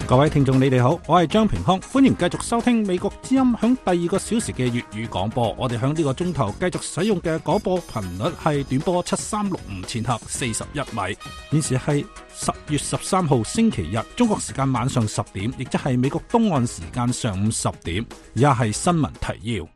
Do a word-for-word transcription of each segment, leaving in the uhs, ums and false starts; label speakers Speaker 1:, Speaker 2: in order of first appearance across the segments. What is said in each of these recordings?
Speaker 1: 各位聽眾你哋好，我係張平康，歡迎繼續收聽美國之音響第二個小時嘅粵語廣播。我哋響呢個鐘頭繼續使用嘅廣播頻率係短波七三六五千赫四十一米。現時係十月十三號星期日，中國時間晚上十點，亦即係美國東岸時間上午十點。以下係新聞提要。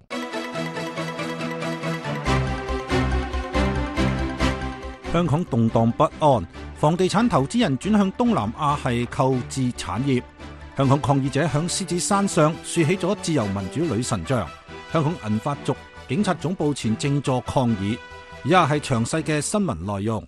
Speaker 1: 香港動盪不安，房地產投資人轉向東南亞係購置產業。香港抗議者響獅子山上豎起咗自由民主女神像。香港銀髮族警察總部前靜坐抗議。以下係詳細嘅新聞內容。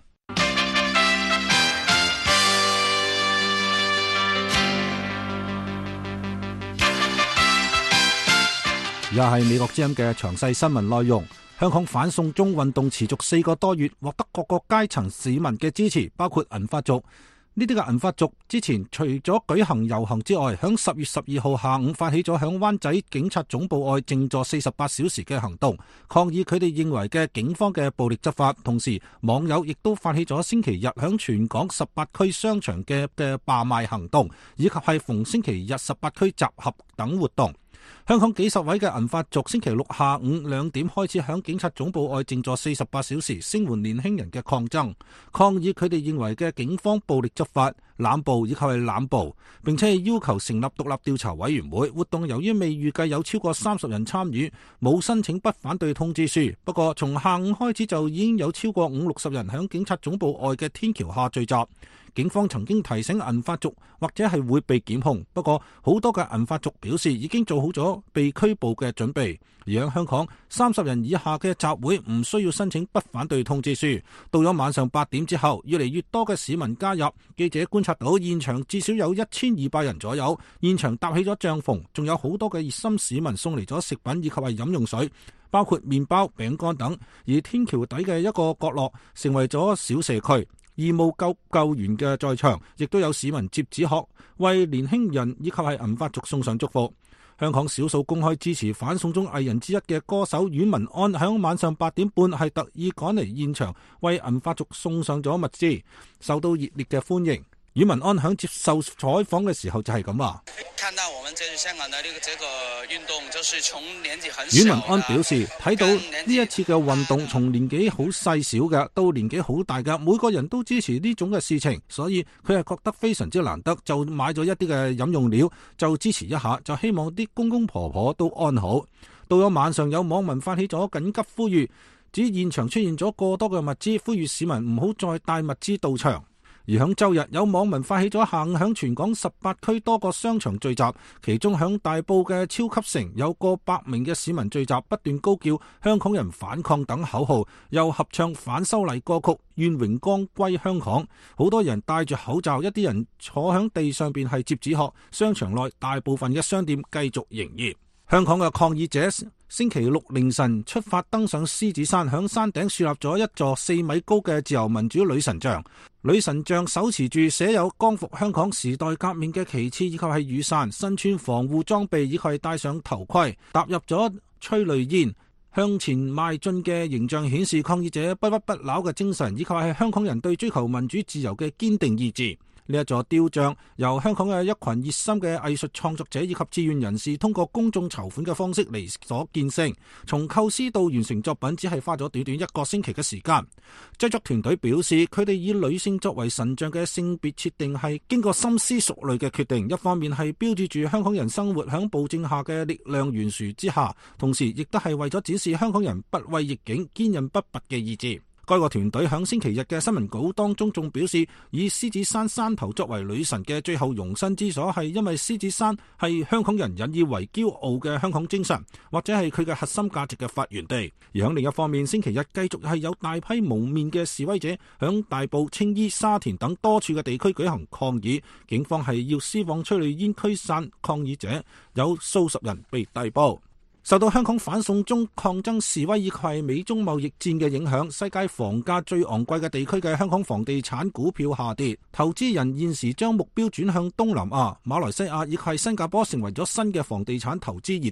Speaker 1: 以下係美國之音嘅詳細新聞內容。香港反送中運動持續四個多月，獲得各個階層市民嘅支持，包括銀髮族。呢啲嘅銀髮族之前除咗舉行遊行之外，響十月十二號下午發起咗響灣仔警察總部外靜坐四十八小時嘅行動，抗議佢哋認為嘅警方嘅暴力執法。同時，網友亦都發起咗星期日響全港十八區商場嘅嘅罷賣行動，以及係逢星期日十八區集合等活動。香港幾十位嘅銀髮族星期六下午兩點開始響警察總部外靜坐四十八小時，聲援年輕人嘅抗爭，抗議佢哋認為嘅警方暴力執法、濫捕以及係濫捕，並且係要求成立獨立調查委員會。活動由於未預計有超過三十人參與，冇申請不反對通知書。不過從下午開始就已經有超過五六十人響警察總部外嘅天橋下聚集。警方曾經提醒銀髮族或者係會被檢控，不過好多嘅銀髮族表示已經做好咗被拘捕嘅準備。而喺香港，三十人以下嘅集會唔需要申請不反對通知書。到咗晚上八點之後，越嚟越多嘅市民加入。記者觀察到現場至少有一千二百人左右，現場搭起咗帳篷，仲有好多嘅熱心市民送嚟咗食品以及係飲用水，包括麵包、餅乾等。而天橋底嘅一個角落成為咗小社區。義務救救援嘅在場，亦都有市民接紙鶴為年輕人以及係銀髮族送上祝福。香港少數公開支持反送中藝人之一嘅歌手阮文安，響晚上八點半係特意趕嚟現場為銀髮族送上咗物資，受到熱烈嘅歡迎。阮文安響接受採訪嘅時候就係咁話。
Speaker 2: 看到我們這次香港的呢個這個運動，就是從年紀很小。
Speaker 1: 阮文安表示，睇到呢一次嘅運動，從年紀好細小嘅到年紀好大嘅，每個人都支持呢種嘅事情，所以佢係覺得非常之難得，就買咗一啲嘅飲用料，就支持一下，就希望啲公公婆婆都安好。到咗晚上，有網民發起咗緊急呼籲，指現場出現咗過多嘅物資，呼籲市民唔好再帶物資到場。而響周日，有網民發起咗下午響全港十八區多個商場聚集，其中響大埔嘅超級城有過百名嘅市民聚集，不斷高叫香港人反抗等口號，又合唱反修例歌曲願榮光歸香港。好多人戴住口罩，一啲人坐響地上邊係摺紙鶴。商場內大部分嘅商店繼續營業。香港嘅抗議者星期六凌晨出發登上獅子山，響山頂樹立咗一座四米高嘅自由民主女神像。女神像手持住寫有光復香港時代革命嘅旗幟以及係雨傘，身穿防護裝備以及係戴上頭盔，踏入咗催淚煙向前邁進嘅形象，顯示抗議者不屈不撓嘅精神，以及係香港人對追求民主自由嘅堅定意志。呢一座雕像由香港嘅一群熱心嘅藝術創作者以及志願人士通過公眾籌款嘅方式嚟所建成，從構思到完成作品只係花咗短短一個星期嘅時間。製作團隊表示，佢哋以女性作為神像嘅性別設定係經過深思熟慮嘅決定，一方面係標誌住香港人生活響暴政下嘅力量懸殊之下，同時亦都係為咗展示香港人不畏逆境、堅韌不拔嘅意志。該個團隊響星期日嘅新聞稿當中仲表示，以獅子山山頭作為女神嘅最後容身之所，係因為獅子山係香港人引以為驕傲嘅香港精神，或者係佢嘅核心價值嘅發源地。而響另一方面，星期日繼續係有大批蒙面嘅示威者響大埔、青衣、沙田等多處嘅地區舉行抗議，警方係要施放催淚煙驅散抗議者，有數十人被逮捕。受到香港反送中抗爭示威以及美中貿易戰嘅影響，世界房價最昂貴嘅地區嘅香港房地產股票下跌，投資人現時將目標轉向東南亞、馬來西亞以及新加坡，成為咗新嘅房地產投資熱點。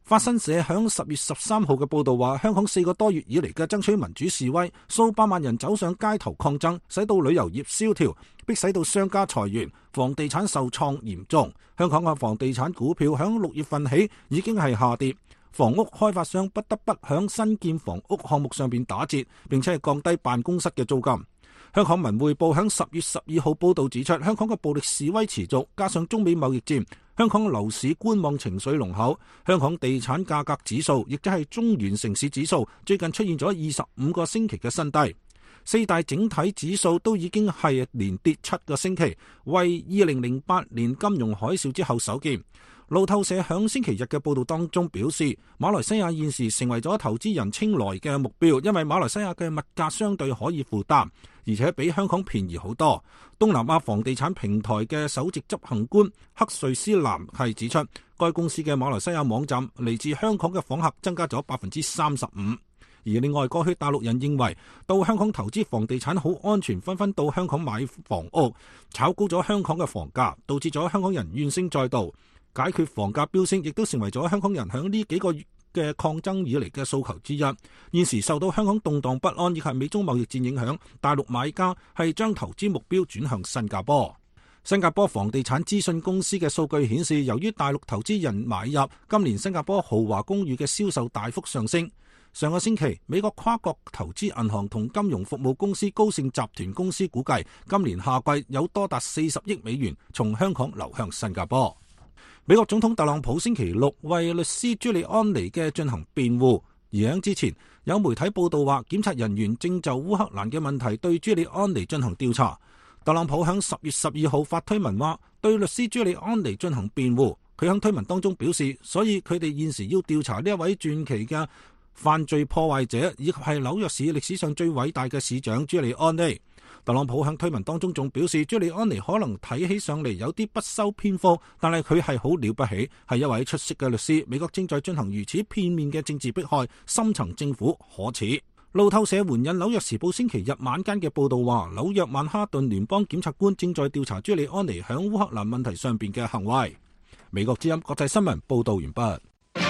Speaker 1: 法新社響十月十三號嘅報導話，香港四個多月以嚟嘅爭取民主示威，數百萬人走上街頭抗爭，使到旅遊業蕭條，迫使到商家裁員，房地產受創嚴重。香港嘅房地產股票響六月份起已經係下跌，房屋開發商不得不響新建房屋項目上邊打折，並且係降低辦公室嘅租金。香港文匯報響十月十二號報導指出，香港嘅暴力示威持續，加上中美貿易戰，香港樓市觀望情緒濃厚。香港地產價格指數，亦即係中原城市指數，最近出現咗二十五個星期嘅新低。四大整體指數都已經係連跌七個星期，為二零零八年金融海嘯之後首見。路透社響星期日嘅報導當中表示，馬來西亞現時成為咗投資人青睞嘅目標，因為馬來西亞嘅物價相對可以負擔，而且比香港便宜好多。東南亞房地產平台嘅首席執行官克瑞斯南係指出，該公司嘅馬來西亞網站嚟自香港嘅訪客增加咗百分之三十五。而另外，過去大陸人認為到香港投資房地產好安全，紛紛到香港買房屋，炒高咗香港嘅房價，導致咗香港人怨聲載道。解決房價飆升，亦都成為咗香港人響呢幾個月嘅抗爭以嚟嘅訴求之一。現時受到香港動盪不安以及美中貿易戰影響，大陸買家係將投資目標轉向新加坡。新加坡房地產資訊公司嘅數據顯示，由於大陸投資人買入，今年新加坡豪華公寓嘅銷售大幅上升。上個星期，美國跨國投資銀行同金融服務公司高盛集團公司估計，今年夏季有多達四十億美元從香港流向新加坡。美國總統特朗普星期六為律師朱利安尼嘅進行辯護，而喺之前有媒體報道話，檢察人員正就烏克蘭嘅問題對朱利安尼進行調查。特朗普喺十月十二號發推文話，對律師朱利安尼進行辯護。佢喺推文當中表示，所以佢哋現時要調查呢一位傳奇嘅犯罪破壞者，以及係紐約市歷史上最偉大嘅市長朱利安尼。特朗普喺推文當中仲表示，朱利安尼可能睇起上嚟有啲不修邊幅，但係佢係好了不起，係一位出色嘅律師。美國正在進行如此片面嘅政治迫害，深層政府可恥。路透社援引紐約時報星期日晚間嘅報導話，紐約曼哈頓聯邦檢察官正在調查朱利安尼喺烏克蘭問題上邊嘅行為。美國之音國際新聞報導完畢。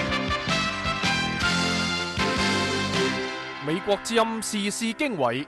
Speaker 3: 美國之音時事經緯。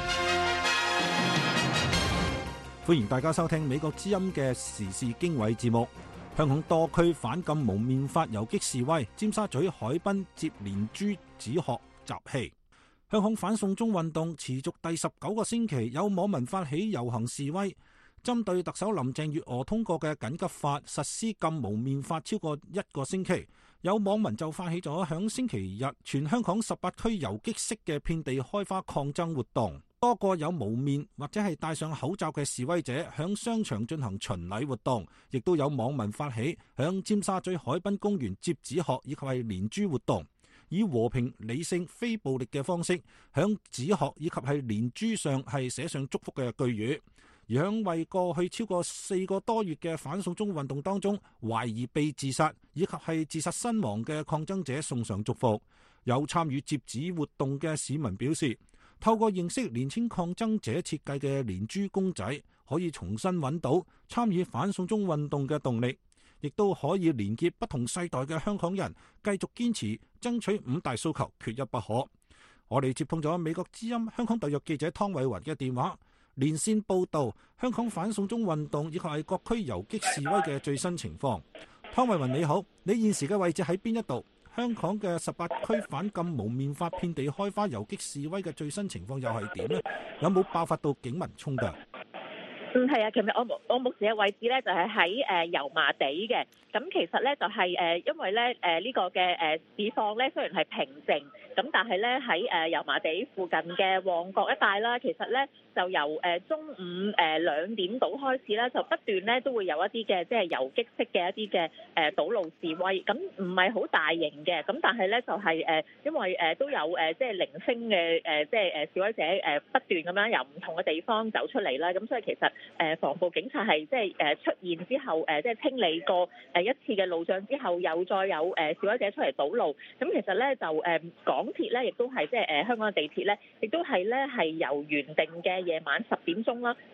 Speaker 1: 歡迎大家收聽美國之音嘅時事經緯節目。香港多區反禁蒙面法游擊示威，尖沙咀海濱接連珠子殼集氣。香港反送中運動持續第十九個星期，有網民發起遊行示威，針對特首林鄭月娥通過嘅緊急法實施禁蒙面法超過一個星期。有網民就發起咗響星期日全香港十八區游擊式嘅遍地開花抗爭活動。多個有蒙面或者係戴上口罩嘅示威者響商場進行巡禮活動，亦都有網民發起響尖沙咀海濱公園接紙鶴以及係連珠活動，以和平、理性、非暴力嘅方式響紙鶴以及係連珠上係寫上祝福嘅句語。而響為過去超過四個多月嘅反送中運動當中懷疑被自殺以及係自殺身亡嘅抗爭者送上祝福。有參與接紙活動嘅市民表示，透過認識年輕抗爭者設計嘅連珠公仔，可以重新揾到參與反送中運動嘅動力，亦都可以連結不同世代嘅香港人，繼續堅持爭取五大訴求，缺一不可。我哋接通咗美國之音香港特約記者湯偉雲嘅電話，連線報道香港反送中運動以及係各區游擊示威嘅最新情況。湯偉雲你好，你現時嘅位置喺邊一度？香港嘅十八區反禁蒙面法遍地開花游擊示威嘅最新情況又係點呢？有冇爆發到警民衝突？
Speaker 4: 嗯，係啊，其實我我目前嘅位置咧就係喺誒油麻地嘅。咁其實咧就係誒，因為咧誒呢個嘅誒市況咧雖然係平靜，咁但係咧喺誒油麻地附近嘅旺角一帶啦，其實咧就由誒中午誒兩點到開始咧，就不斷咧都會有一啲嘅即係游擊式嘅一啲嘅誒堵路示威，咁唔係好大型嘅，咁但係咧就係誒因為誒都有誒即係零星嘅誒即係誒示威者誒不斷咁樣由唔同嘅地方走出嚟啦，咁所以其實誒防暴警察係即係誒出現之後誒即係清理過誒一次嘅路障之後，又再有誒示威者出嚟堵路。咁其實咧就誒港鐵咧亦都係即係誒香港嘅地鐵咧，亦都係咧係由原定嘅夜晚十點鐘啦，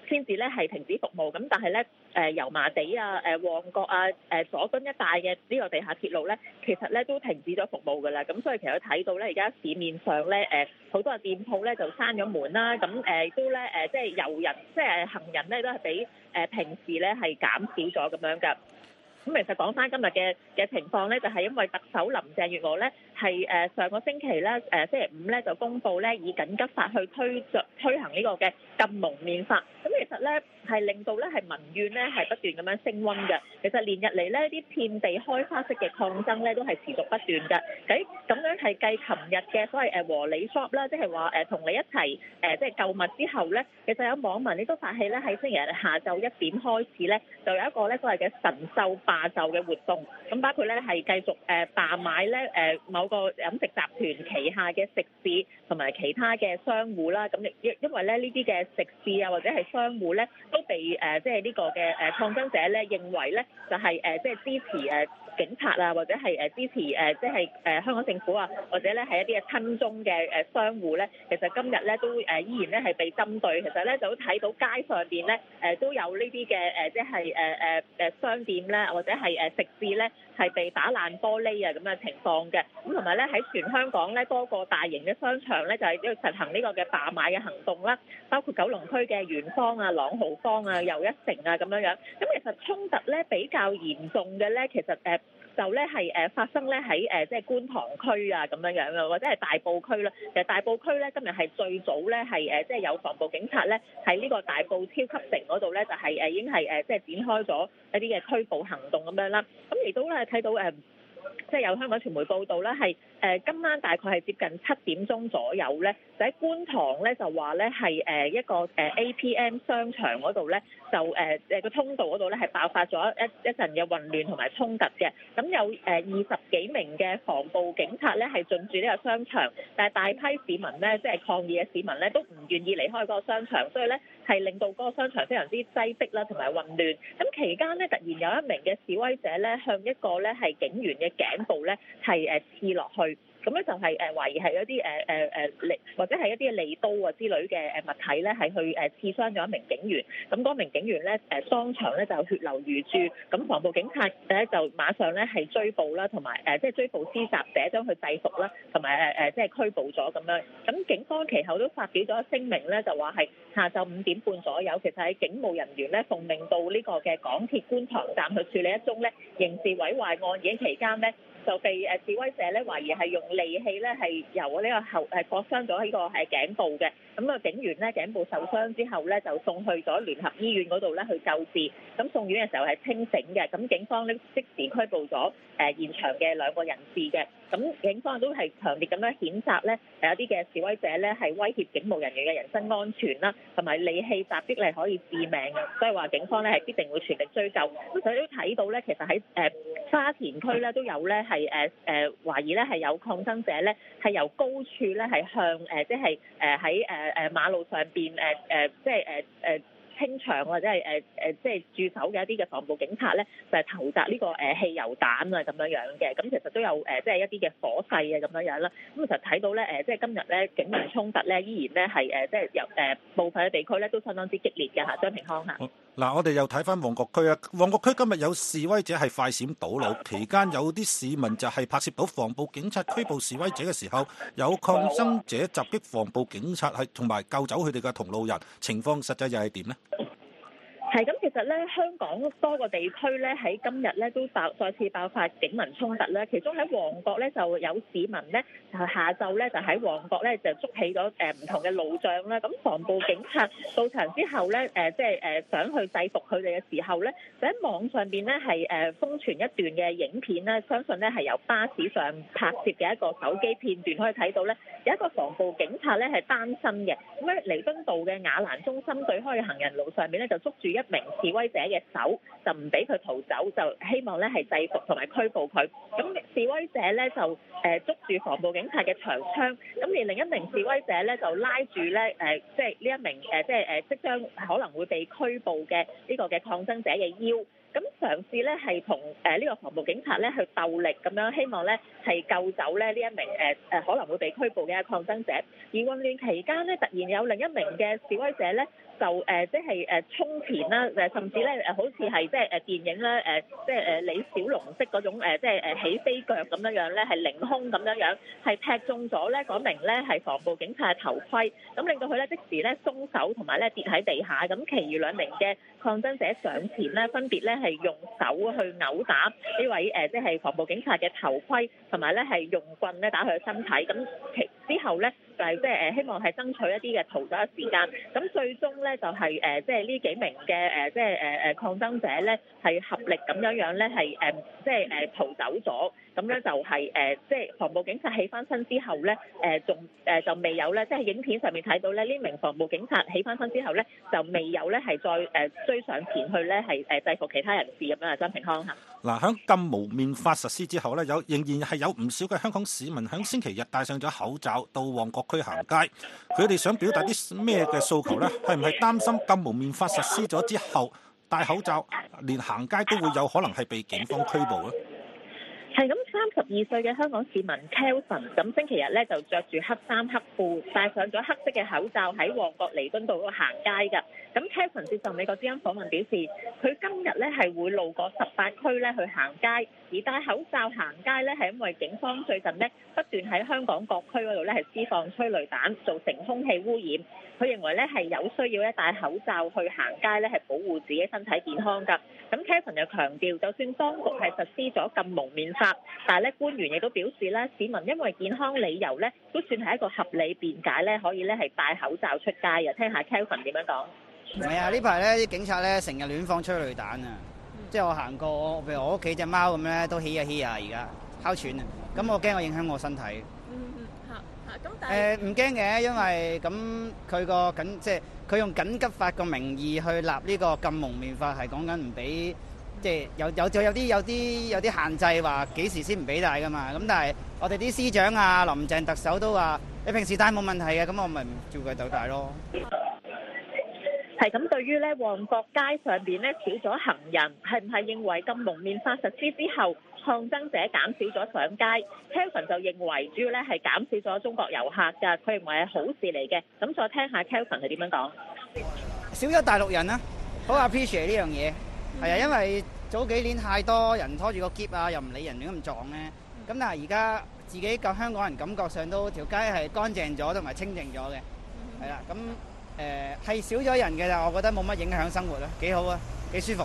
Speaker 4: 先至咧係停止服務。咁但係咧誒油麻地啊、誒旺角啊、誒佐敦一帶嘅呢個地下鐵路咧，其實咧都停止咗服務㗎啦。咁所以其實睇到咧，而家市面上咧誒好多嘅店鋪咧就閂咗門啦。咁誒都咧誒即係遊人即係行人咧都係比誒平時咧係減少咗咁樣㗎。咁其實講翻今日嘅嘅情況咧，就係因為特首林鄭月娥咧係誒上個星期咧誒星期五咧就公布咧以緊急法去推推行呢個嘅禁蒙面法。咁其實咧係令到咧係民怨咧係不斷咁樣升溫嘅。其實連日嚟咧啲遍地開花式嘅抗爭咧都係持續不斷嘅。喺咁樣係繼琴日嘅所謂誒和理 shop 啦，即係話誒同你一齊誒即係購物之後咧，其實有網民亦都發起咧喺星期日下晝一點開始咧就有一個咧所謂嘅神獸罷就嘅活動。咁包括咧係繼續誒罷買咧誒某個飲食集團旗下嘅食肆同埋其他嘅商戶啦。咁因因為咧呢啲嘅食肆啊或者係商戶咧都被誒即係呢個嘅誒抗爭者咧認為咧就係誒即係支持誒警察啊，或者係誒支持誒即係誒香港政府啊，或者咧係一啲嘅親中嘅誒商戶咧，其實今日咧都誒依然咧係被針對。其實咧就睇到街上邊咧誒都有呢啲嘅誒即係誒誒誒商店咧，或者係誒食肆咧係被打爛玻璃啊咁嘅情況嘅。咁同埋咧喺全香港咧多個大型嘅商場咧就係要實行呢個嘅罷買嘅行動啦，包括九龍區嘅元芳啊、朗豪坊啊、又一城啊咁樣樣。咁其實衝突咧比較嚴重嘅咧，其實誒。就咧係誒發生咧喺誒即係觀塘區啊咁樣樣啊，或者係大埔區啦。其實大埔區咧今日係最早咧係誒即係有防暴警察咧喺呢個大埔超級城嗰度咧就係誒已經係誒即係展開咗一啲嘅拘捕行動咁樣啦。咁亦都咧睇到誒。即係有香港傳媒報道咧，係誒今晚大概係接近七點鐘左右咧，就喺觀塘咧就話咧係誒一個誒 A P M 商場嗰度咧，就誒誒個通道嗰度咧係爆發咗一一陣嘅混亂同埋衝突嘅。咁有誒二十幾名嘅防暴警察咧係進駐呢個商場，但係大批市民咧即係抗議嘅市民咧都唔願意離開嗰個商場，所以咧係令到嗰個商場非常之擠迫啦同埋混亂。咁期間咧突然有一名嘅示威者咧向一個咧係警員嘅頸部咧係誒刺落去，咁咧就係誒懷疑係一啲誒誒誒利或者係一啲利刀啊之類嘅誒物體咧係去誒刺傷咗一名警員，咁嗰名警員咧誒當場咧就血流如注，咁防暴警察咧就馬上咧係追捕啦，同埋誒即係追捕施襲者將佢制服啦，同埋誒誒即係拘捕咗咁樣。咁警方其後都發表咗聲明咧，就話係下晝五點半左右，其實喺警務人員咧奉命到呢個嘅港鐵觀塘站去處理一宗咧刑事毀壞案，而喺期間咧就被誒示威者咧懷疑係用利器咧係由呢個後誒割傷咗呢個係頸部嘅，咁啊警員咧頸部受傷之後咧就送去咗聯合醫院嗰度咧去救治，咁送院嘅時候係清醒嘅，咁警方咧即時拘捕咗誒現場嘅兩個人士嘅，咁警方都係強烈咁樣譴責咧有啲嘅示威者咧係威脅警務人員嘅人身安全啦，同埋利器襲擊係可以致命嘅，所以話警方咧係必定會全力追究。咁所以都睇到咧，其實喺誒沙田區咧都有咧係誒誒懷疑咧係有抗爭者咧係由高處咧係向誒即係誒喺誒誒馬路上邊誒誒即係誒誒清場或者係誒誒即係駐守嘅一啲嘅防暴警察咧，就係投擲呢個誒汽油彈啊咁樣樣嘅，咁其實都有誒即係一啲嘅火勢啊咁樣樣啦。咁其實睇到咧誒，即係今日咧警民衝突咧依然咧係誒即係由誒部分嘅地區咧都相當之激烈嘅嚇。張平康嚇。
Speaker 1: 嗱，我哋又睇翻旺角區啊！旺角區今日有示威者係快閃堵路，期間有啲市民就係拍攝到防暴警察拘捕示威者嘅時候，有抗爭者襲擊防暴警察，係同埋救走佢哋嘅同路人，情況實際又係點呢？
Speaker 4: 係咁，其實咧香港多個地區咧喺今日咧都爆再次爆發警民衝突咧，其中喺旺角咧就有市民咧就下晝咧就喺旺角咧就捉起咗誒唔同嘅路障啦。咁防暴警察到場之後咧誒即係誒想去制服佢哋嘅時候咧，就喺網上邊咧係誒瘋傳一段嘅影片咧，相信咧係由巴士上拍攝嘅一個手機片段，可以睇到咧有一個防暴警察咧係單身嘅，咁喺彌敦道嘅雅蘭中心對開嘅行人路上面咧就捉住一名示威者嘅手，就唔俾佢逃走，就希望咧係制服同埋拘捕佢。咁示威者咧就誒捉住防暴警察嘅長槍，咁而另一名示威者咧就拉住咧誒即係呢一名誒即係誒即將可能會被拘捕嘅呢個嘅抗爭者嘅腰。 咁嘗試咧係同誒呢個防暴警察咧去鬥力咁樣，希望咧係救走咧呢一名誒誒可能會被拘捕嘅抗爭者。而混亂期間咧，突然有另一名嘅示威者咧，就誒即係誒衝前啦，誒甚至咧誒好似係即係誒電影咧誒即係誒李小龍式嗰種誒即係誒起飛腳咁樣樣咧，係凌空咁樣樣，係踢中咗咧嗰名咧係防暴警察嘅頭盔，咁令到佢咧即時咧鬆手同埋咧跌喺地下，咁其餘兩名嘅抗爭者上前咧，分別咧係用手去毆打呢位誒即係防暴警察嘅頭盔，同埋咧係用棍咧打佢嘅身體，咁其之後咧就係即係誒希望係爭取一啲嘅逃走嘅時間，咁最終咧就係誒即係呢幾名嘅誒即係誒誒抗爭者咧係合力咁樣樣咧係誒即係誒逃走咗，咁咧就係誒即係防暴警察起翻身之後咧誒仲誒就未有咧，即係影片上面睇到咧呢名防暴警察起翻身之後咧就未有咧係再誒追上前去咧係誒制服其他人士咁樣啊，張平康嚇。
Speaker 1: 嗱，響禁蒙面法實施之後咧，有仍然係有唔少嘅香港市民響星期日戴上咗口罩到旺角區行街，佢哋想表達啲咩嘅訴求咧？係唔係擔心禁蒙面法實施咗之後戴口罩連行街都會有可能係被警方拘捕咧？
Speaker 4: 係咁，三十二歲嘅香港市民 Kelvin 咁星期日咧就着住黑衫黑褲，戴上咗黑色嘅口罩喺旺角彌敦道嗰度行街㗎。咁 Kelvin 接受美國之音訪問表示，佢今日咧係會路過十八區咧去行街，而戴口罩行街咧係因為警方最近咧不斷喺香港各區嗰度咧係施放催淚彈，造成空氣污染。佢認為咧係有需要咧戴口罩去行街咧係保護自己身體健康㗎。咁 Kelvin 又強調，就算當局係實施咗禁蒙面法，但係咧官員亦都表示咧，市民因為健康理由咧，都算係一個合理辯解咧，可以咧係戴口罩出街嘅。聽下 Kelvin 點樣講。
Speaker 5: 唔係啊，呢排咧啲警察咧成日亂放催淚彈啊！嗯、即係我行過，譬如我屋企隻貓咁咧，都起呀起呀而家哮喘啊！咁我驚我影響我身體。
Speaker 6: 嗯嗯嚇嚇，咁但係
Speaker 5: 誒唔驚嘅，因為咁佢個緊即係佢用緊急法個名義去立呢個禁蒙面法，係講緊唔俾即係有有就有啲有啲有啲限制話幾時先唔俾戴噶嘛。咁但係我哋啲司長啊、林鄭特首都話你平時戴冇問題嘅，咁我咪照佢就戴咯。
Speaker 4: 係咁，對於咧旺角街上邊咧少咗行人，係唔係認為禁蒙面法實施之後，抗爭者減少咗上街 ？Kelvin 就認為主要咧係減少咗中國遊客㗎，佢認為係好事嚟嘅。咁再聽下 Kelvin 係點樣講。
Speaker 5: 少咗大陸人啊，好 appreciate 呢樣嘢。係啊，因為早幾年太多人拖住個篋啊，又唔理人亂咁撞咧。咁但係而家自己個香港人感覺上都條街係乾淨咗同埋清淨咗嘅。係啦，咁。誒係少咗人嘅，但我覺得冇乜影響生活啦，幾好啊，幾舒服。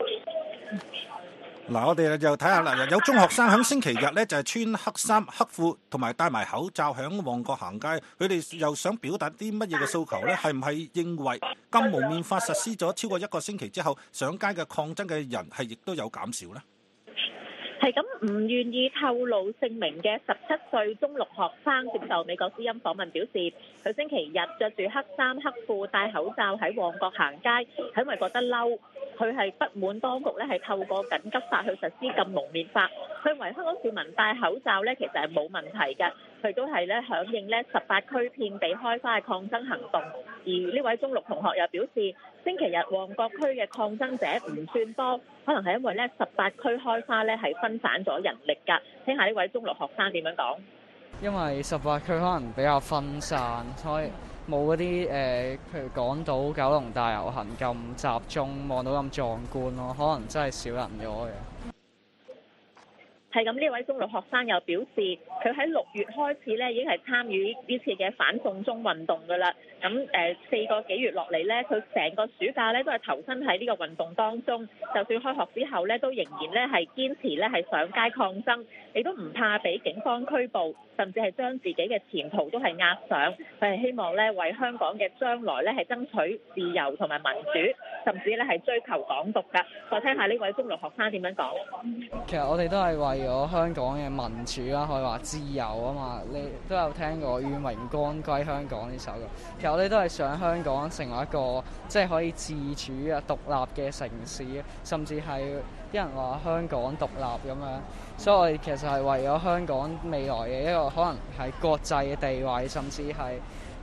Speaker 1: 嗱，我哋又睇下啦，有中學生喺星期日咧就係穿黑衫黑褲同埋戴埋口罩喺旺角行街，佢哋又想表達啲乜嘢嘅訴求咧？係唔係認為禁蒙面法實施咗超過一個星期之後，上街嘅抗爭嘅人係亦都有減少咧？
Speaker 4: 係咁，唔願意透露姓名嘅十七歲中六學生接受美國之音訪問表示，佢星期日着住黑衫黑褲戴口罩喺旺角行街，係因為覺得嬲。佢係不滿當局咧係透過緊急法去實施禁蒙面法。佢認為香港市民戴口罩咧其實係冇問題嘅，佢都係咧響應咧十八區遍地開花嘅抗爭行動。而呢位中六同學又表示，星期日旺角區嘅抗爭者唔算多，可能係因為咧十八區開花咧係分散咗人力㗎。聽下呢位中六學生點樣講。
Speaker 7: 因為十八區可能比較分散，所以冇嗰啲誒，譬如港島、九龍大遊行咁集中，望到咁壯觀咯，可能真係少人咗嘅。
Speaker 4: 係咁，呢位中六學生又表示，佢喺六月開始咧已經係參與呢次嘅反送中運動㗎啦。咁誒四個幾月落嚟咧，佢成個暑假咧都係投身喺呢個運動當中。就算開學之後咧，都仍然咧係堅持咧係上街抗爭，亦都唔怕俾警方拘捕，甚至係將自己嘅前途都係押上。佢係希望咧為香港嘅將來咧係爭取自由同埋民主，甚至咧係追求港獨㗎。再聽下呢位中六學生點樣講。
Speaker 7: 其實我哋都係為咗香港嘅民主啦，可以話自由啊嘛。你都有聽過《願榮光歸香港》呢首歌。其實我哋都係想香港成為一個即係可以自主啊、獨立嘅城市，甚至係啲人話香港獨立咁樣。所以我哋其實係為咗香港未來嘅一個可能係國際嘅地位，甚至係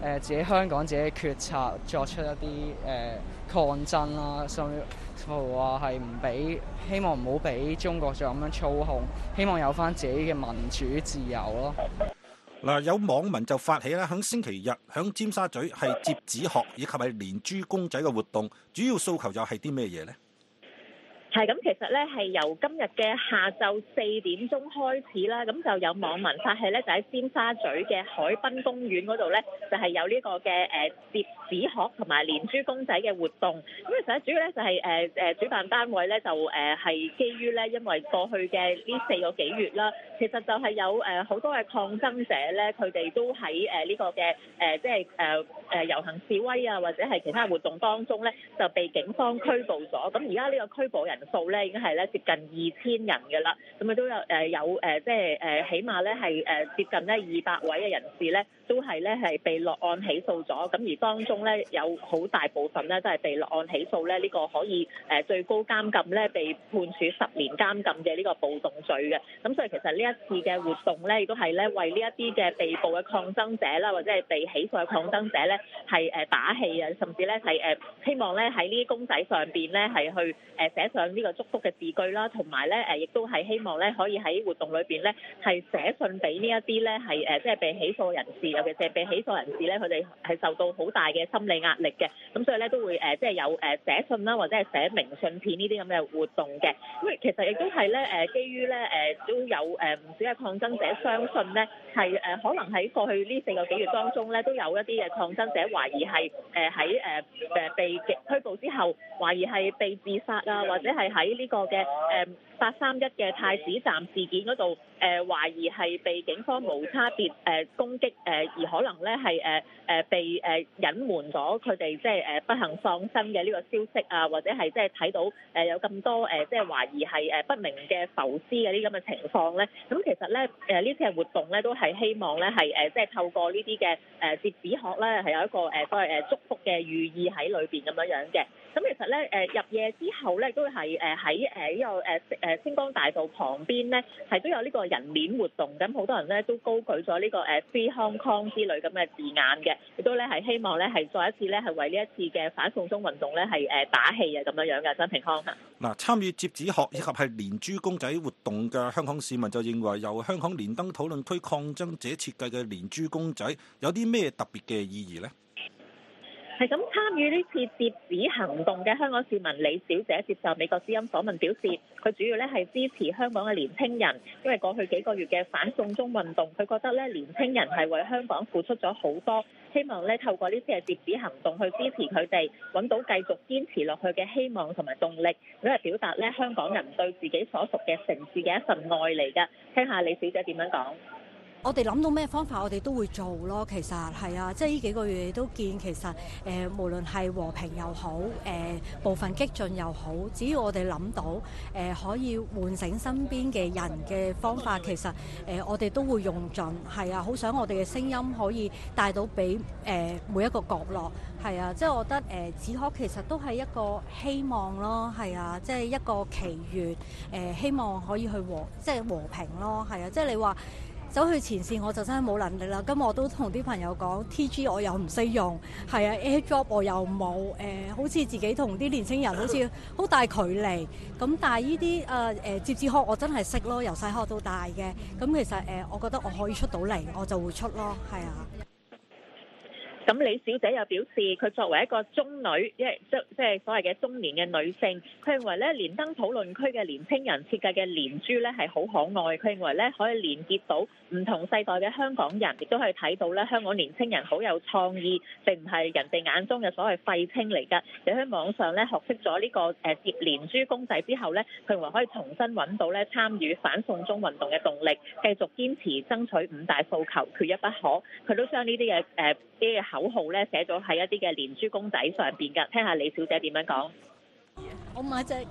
Speaker 7: 呃、自己香港自己嘅決策作出一啲誒、呃、抗爭啦，甚至乎話係唔俾，希望唔好俾中國再咁樣操控，希望有翻自己嘅民主自由咯。
Speaker 1: 嗱，有網民就發起咧，響星期日響尖沙咀係摺紙鶴以及係連珠公仔嘅活動，主要訴求又係啲咩嘢呢？
Speaker 4: 係咁，其實咧係由今日嘅下晝四點鐘開始啦，咁就有網民發起咧，就喺尖沙咀嘅海濱公園嗰度咧，就係有呢個嘅誒摺紙鶴同埋連珠公仔嘅活動。咁其實主要咧就係誒誒主辦單位咧就誒係基於咧，因為過去嘅呢四個幾月啦，其實就係有誒好多嘅抗爭者咧，佢哋都喺誒呢個嘅誒即係誒誒遊行示威啊，或者係其他活動當中咧，就被警方拘捕咗。咁而家呢個拘捕人數咧已經係咧接近二千人嘅啦，咁啊都有誒有誒即係誒起碼咧係誒接近咧二百位嘅人士咧都係咧係被落案起訴咗，咁而當中咧有好大部分咧都係被落案起訴咧呢個可以誒最高監禁咧被判處十年監禁嘅呢個暴動罪嘅，咁所以其實呢一次嘅活動咧亦都係咧為呢一啲嘅被捕嘅抗爭者啦，或者係被起訴嘅抗爭者咧係誒打氣啊，甚至咧係誒希望咧喺呢啲公仔上邊咧係去誒寫上呢個祝福嘅字句啦，同埋咧誒亦都係希望咧可以喺活動裏邊咧係寫信俾呢一啲咧係誒即係被起訴嘅人士，尤其是被起訴人士咧，佢哋係受到好大嘅心理壓力嘅，咁所以咧都會誒即係有誒寫信啦，或者係寫明信片呢啲咁嘅活動嘅。咁其實亦都係咧誒基於咧誒都有誒唔少嘅抗爭者相信咧係誒可能喺過去呢四個幾月當中咧都有一啲嘅抗爭者懷疑係誒喺誒誒被拘捕之後懷疑係被自殺啊，或者係喺呢個嘅誒八三一嘅太子站事件嗰度誒懷疑係被警方無差別誒攻擊誒，而可能咧係誒誒被誒隱瞞咗佢哋即係誒不幸喪生嘅呢個消息啊，或者係即係睇到誒有咁多誒即係懷疑係誒不明嘅浮屍嘅呢啲咁嘅情況咧，咁其實咧誒呢次嘅活動咧都係希望咧係誒即係透過呢啲嘅誒摺紙鶴咧係有一個誒所謂誒祝福嘅寓意喺裏邊咁樣樣嘅。咁其實咧誒入夜之後咧都係誒喺誒呢個誒誒星光大道旁邊咧係都有呢個人鏈活動，咁好多人咧都高舉咗呢個誒 Free Hong Kong 之類咁嘅字眼嘅，亦都咧係希望咧係再一次咧係為呢一次嘅反送中運動咧係誒打氣啊咁樣樣嘅。張平康嚇。
Speaker 1: 嗱，參與摺紙鶴以及係連珠公仔活動嘅香港市民就認為，由香港連登討論區抗爭者設計嘅連珠公仔有啲咩特別嘅意義呢？
Speaker 4: 係咁，參與呢次摺紙行動嘅香港市民李小姐接受美國之音訪問表示，佢主要咧係支持香港嘅年輕人，因為過去幾個月嘅反送中運動，佢覺得咧年輕人係為香港付出咗好多，希望咧透過呢次嘅摺紙行動去支持佢哋，揾到繼續堅持落去嘅希望同埋動力，咁係表達咧香港人對自己所屬嘅城市嘅一份愛嚟㗎。聽下李小姐點樣講。
Speaker 6: 我哋諗到咩方法，我哋都會做咯。其實係啊，即係呢幾個月都見，其實誒、呃、無論係和平又好，誒、呃、部分激進又好，只要我哋諗到誒、呃、可以喚醒身邊嘅人嘅方法，其實誒、呃、我哋都會用盡。係啊，好想我哋嘅聲音可以帶到俾誒、呃、每一個角落。係啊，即係我覺得誒紙鶴其實都係一個希望咯。係啊，即係一個祈願，誒、呃、希望可以去和即係和平咯。係啊，即係你話走去前線我就真係冇能力啦，咁我都同啲朋友講 T G 我又唔識用，係啊 AirDrop 我又冇，誒、呃、好似自己同啲年青人好似好大距離，咁但係呢啲誒誒摺紙鶴我真係識咯，由細學到大嘅，咁其實誒、呃、我覺得我可以出到嚟，我就會出咯，係啊。
Speaker 4: 咁李小姐又表示，佢作為一個中女，即係即即係所謂嘅中年嘅女性，佢認為咧連登討論區嘅年輕人設計嘅連珠咧係好可愛，佢認為咧可以連結到唔同世代嘅香港人，亦都可以睇到咧香港年輕人好有創意，並唔係人哋眼中嘅所謂廢青嚟㗎。你喺網上咧學識咗呢個誒摺連珠公仔之後咧，佢認為可以重新揾到咧參與反送中運動嘅動力，繼續堅持爭取五大訴求，缺一不可。佢都將呢啲嘅誒啲嘅口號咧寫咗喺一啲嘅連珠公仔上邊㗎，聽下李小姐點樣講。
Speaker 6: 我買隻誒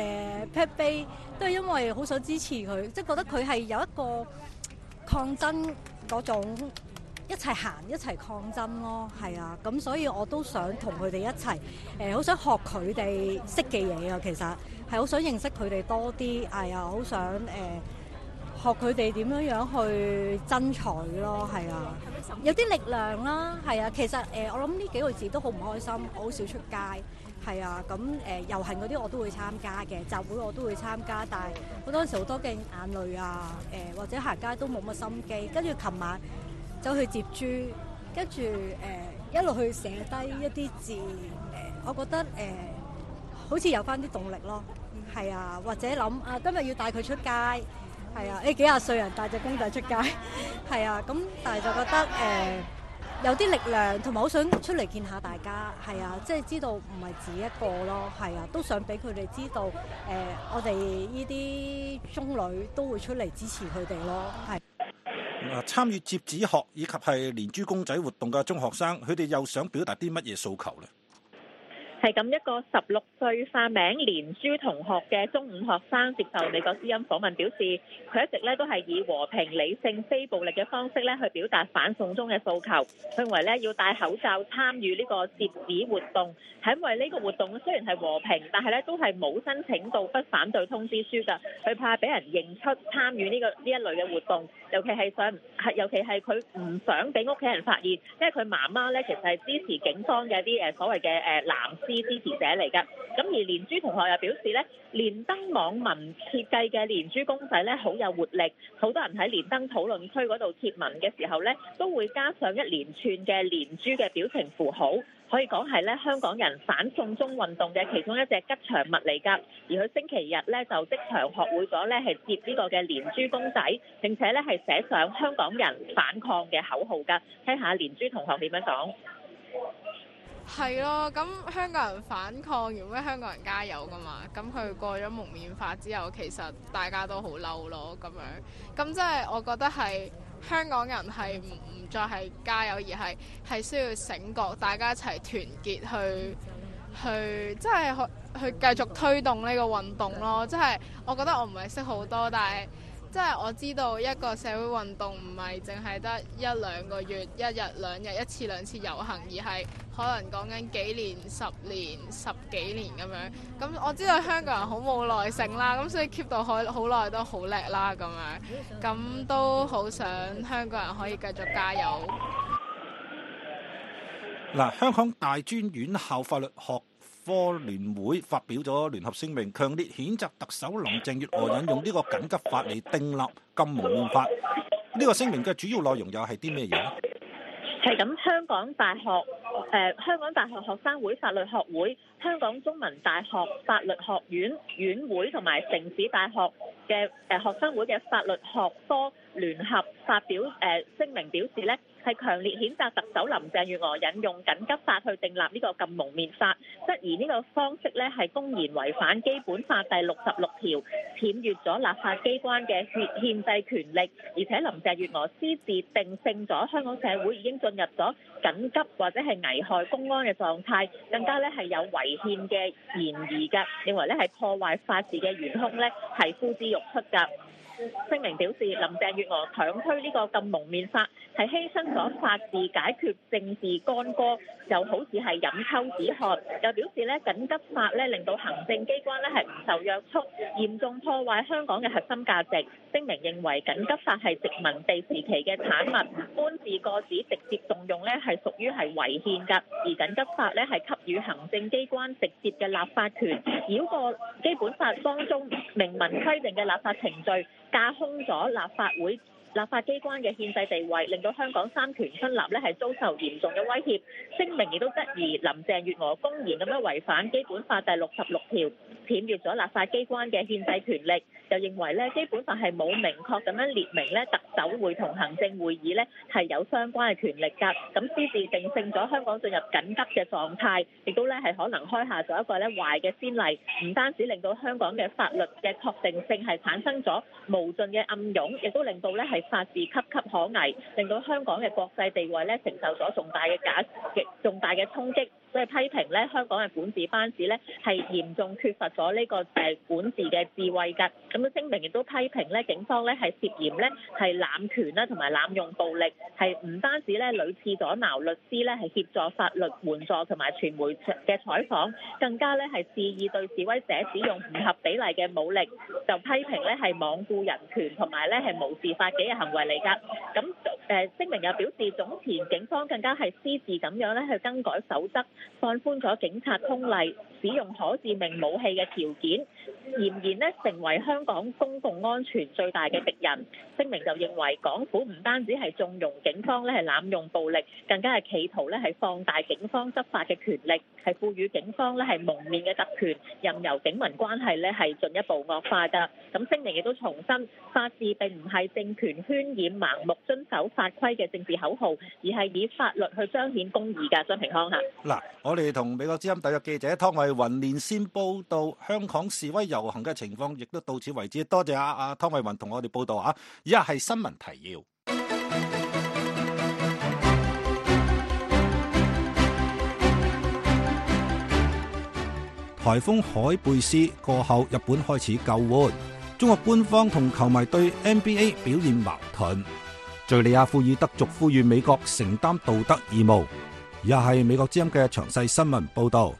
Speaker 6: pet 杯都係因為好想支持佢，即係覺得佢係有一個抗爭嗰種一齊行一齊抗爭咯，係啊，咁所以我都想同佢哋一齊誒，好想學佢哋識嘅嘢啊，其實係好想認識佢哋多啲，係啊，好想誒學佢哋點樣樣去爭取咯，係啊，有啲力量啦，係啊，其實誒、呃、我諗呢幾個字都好唔開心，我好少出街，係啊，咁誒、呃、遊行嗰啲我都會參加嘅，集會我都會參加，但係好多時好多嘅眼淚啊，誒、呃、或者行街都冇乜心機，跟住琴晚走去接豬，跟住誒一路去寫低一啲字，誒、呃、我覺得誒、呃、好似有返啲動力咯。係啊，或者諗啊，今日要帶佢出街，係啊，你幾廿歲人帶隻公仔出街，係啊，咁但係就覺得誒、呃、有啲力量，同埋好想出嚟見下大家，係啊，即係知道唔係自己一個咯，係啊，都想俾佢哋知道誒、呃，我哋呢啲中女都會出嚟支持佢哋咯，係。
Speaker 1: 啊，參與摺紙學以及係連珠公仔活動嘅中學生，佢哋又想表達啲乜嘢訴求咧？
Speaker 4: 係咁，一個十六歲化名連珠同學嘅中五學生接受美國之音訪問表示，佢一直咧都係以和平、理性、非暴力嘅方式咧去表達反送中嘅訴求。佢認為咧要戴口罩參與呢個摺紙活動，係因為呢個活動雖然係和平，但係咧都係冇申請到不反對通知書㗎。佢怕俾人認出參與呢個呢一類嘅活動，尤其係想係尤其係佢唔想俾屋企人發現，因為佢媽媽咧其實係支持警方嘅一啲誒所謂嘅誒藍絲支持者嚟㗎。咁而連珠同學又表示咧，連登網民設計嘅連珠公仔咧好有活力，好多人喺連登討論區嗰度貼文嘅時候咧，都會加上一連串嘅連珠嘅表情符號，可以講係咧香港人反送中運動嘅其中一隻吉祥物嚟㗎。而佢星期日咧就即場學會咗咧係摺呢個嘅連珠公仔，並且咧係寫上香港人反抗嘅口號㗎。聽下連珠同學點樣講。
Speaker 8: 係咯，咁香港人反抗，如果香港人加油噶嘛，咁佢過咗蒙面法之後，其實大家都好嬲咯，咁樣，咁即係我覺得係香港人係唔唔再係加油，而係係需要醒覺，大家一齊團結去去，即係去去繼續推動呢個運動咯。即係我覺得我唔係識好多，但係即係我知道一個社會運動唔係淨係得一兩個月、一日兩日、一次兩次遊行，而係可能講緊幾年、十年、十幾年咁樣。咁我知道香港人好冇耐性啦，咁所以 keep 到好好耐都好叻啦咁樣。咁都好想香港人可以繼續加油。
Speaker 1: 嗱，香港大專院校法律學科聯會發表咗聯合聲明，強烈譴責特首林鄭月娥引用呢個緊急法嚟訂立禁蒙面法。呢個聲明嘅主要內容又係啲咩嘢咧？
Speaker 4: 係咁，香港大學誒、呃、香港大學學生會法律學會、香港中文大學法律學院院會同埋城市大學嘅誒、呃、學生會嘅法律學科聯合發表誒、呃、聲明表示咧，係強烈譴責特首林鄭月娥引用緊急法去訂立呢個禁蒙面法，質疑呢個方式咧係公然違反基本法第六十六條，僭越咗立法機關嘅憲制權力，而且林鄭月娥私自定性咗香港社會已經進入咗緊急或者係危害公安嘅狀態，更加咧係有違憲嘅嫌疑㗎，認為咧係破壞法治嘅元兇咧係呼之欲出㗎。聲明表示，林鄭月娥強推呢個禁蒙面法係犧牲咗法治解決政治干戈，就好似係飲鴆止渴。又表示咧緊急法咧令到行政機關咧係唔受約束，嚴重破壞香港嘅核心價值。聲明認為緊急法係殖民地時期嘅產物，搬字過紙直接動用咧係屬於係違憲㗎。而緊急法咧係給予行政機關直接嘅立法權，繞過基本法當中明文規定嘅立法程序，架空咗立法會立法機關嘅憲制地位，令到香港三權分立咧係遭受嚴重嘅威脅。聲明亦都質疑林鄭月娥公然咁樣違反基本法第六十六條，僭越咗立法機關嘅憲制權力。又認為咧基本法係冇明確咁樣列明咧特首會同行政會議咧係有相關嘅權力㗎。咁私自定性咗香港進入緊急嘅狀態，亦都咧係可能開下咗一個咧壞嘅先例，唔單止令到香港嘅法律嘅確定性係產生咗無盡嘅暗湧，亦都令到咧係法治岌岌可危，令到香港嘅國際地位咧承受咗重大嘅假極重大嘅衝擊。 都係批評咧香港嘅管治班子咧係嚴重缺乏咗呢個誒管治嘅智慧㗎。咁樣聲明亦都批評咧警方咧係涉嫌咧係濫權啦同埋濫用暴力，係唔單止咧屢次阻撓律師咧係協助法律援助同埋傳媒嘅採訪，更加咧係肆意對示威者使用唔合比例嘅武力，就批評咧係罔顧人權同埋咧係無視法紀嘅行為嚟㗎。咁誒聲明又表示，總前警方更加係私自咁樣咧去更改守則，放寬咗警察通例使用可致命武器嘅條件，儼然咧成為香港公共安全最大嘅敵人。聲明就認為港府唔單止係縱容警方咧係濫用暴力，更加係企圖咧係放大警方執法嘅權力，係賦予警方咧係蒙面嘅特權，任由警民關係咧係進一步惡化㗎。咁聲明亦都重申，法治並唔係政權渲染盲目遵守法規嘅政治口號，而係以法律去彰顯公義㗎。張平康嚇。
Speaker 1: 嗱，我哋同美國之音特約記者湯慧雲連線報道香港示威遊行嘅情況，亦都到此為止。多謝阿阿湯慧雲同我哋報道啊！以下係新聞提要。颱風海貝斯過後，日本開始救援。中國官方同球迷對 N B A 表現矛盾。敘利亞庫爾德族呼籲美國承擔道德義務。以下係美國之音嘅詳細新聞報道。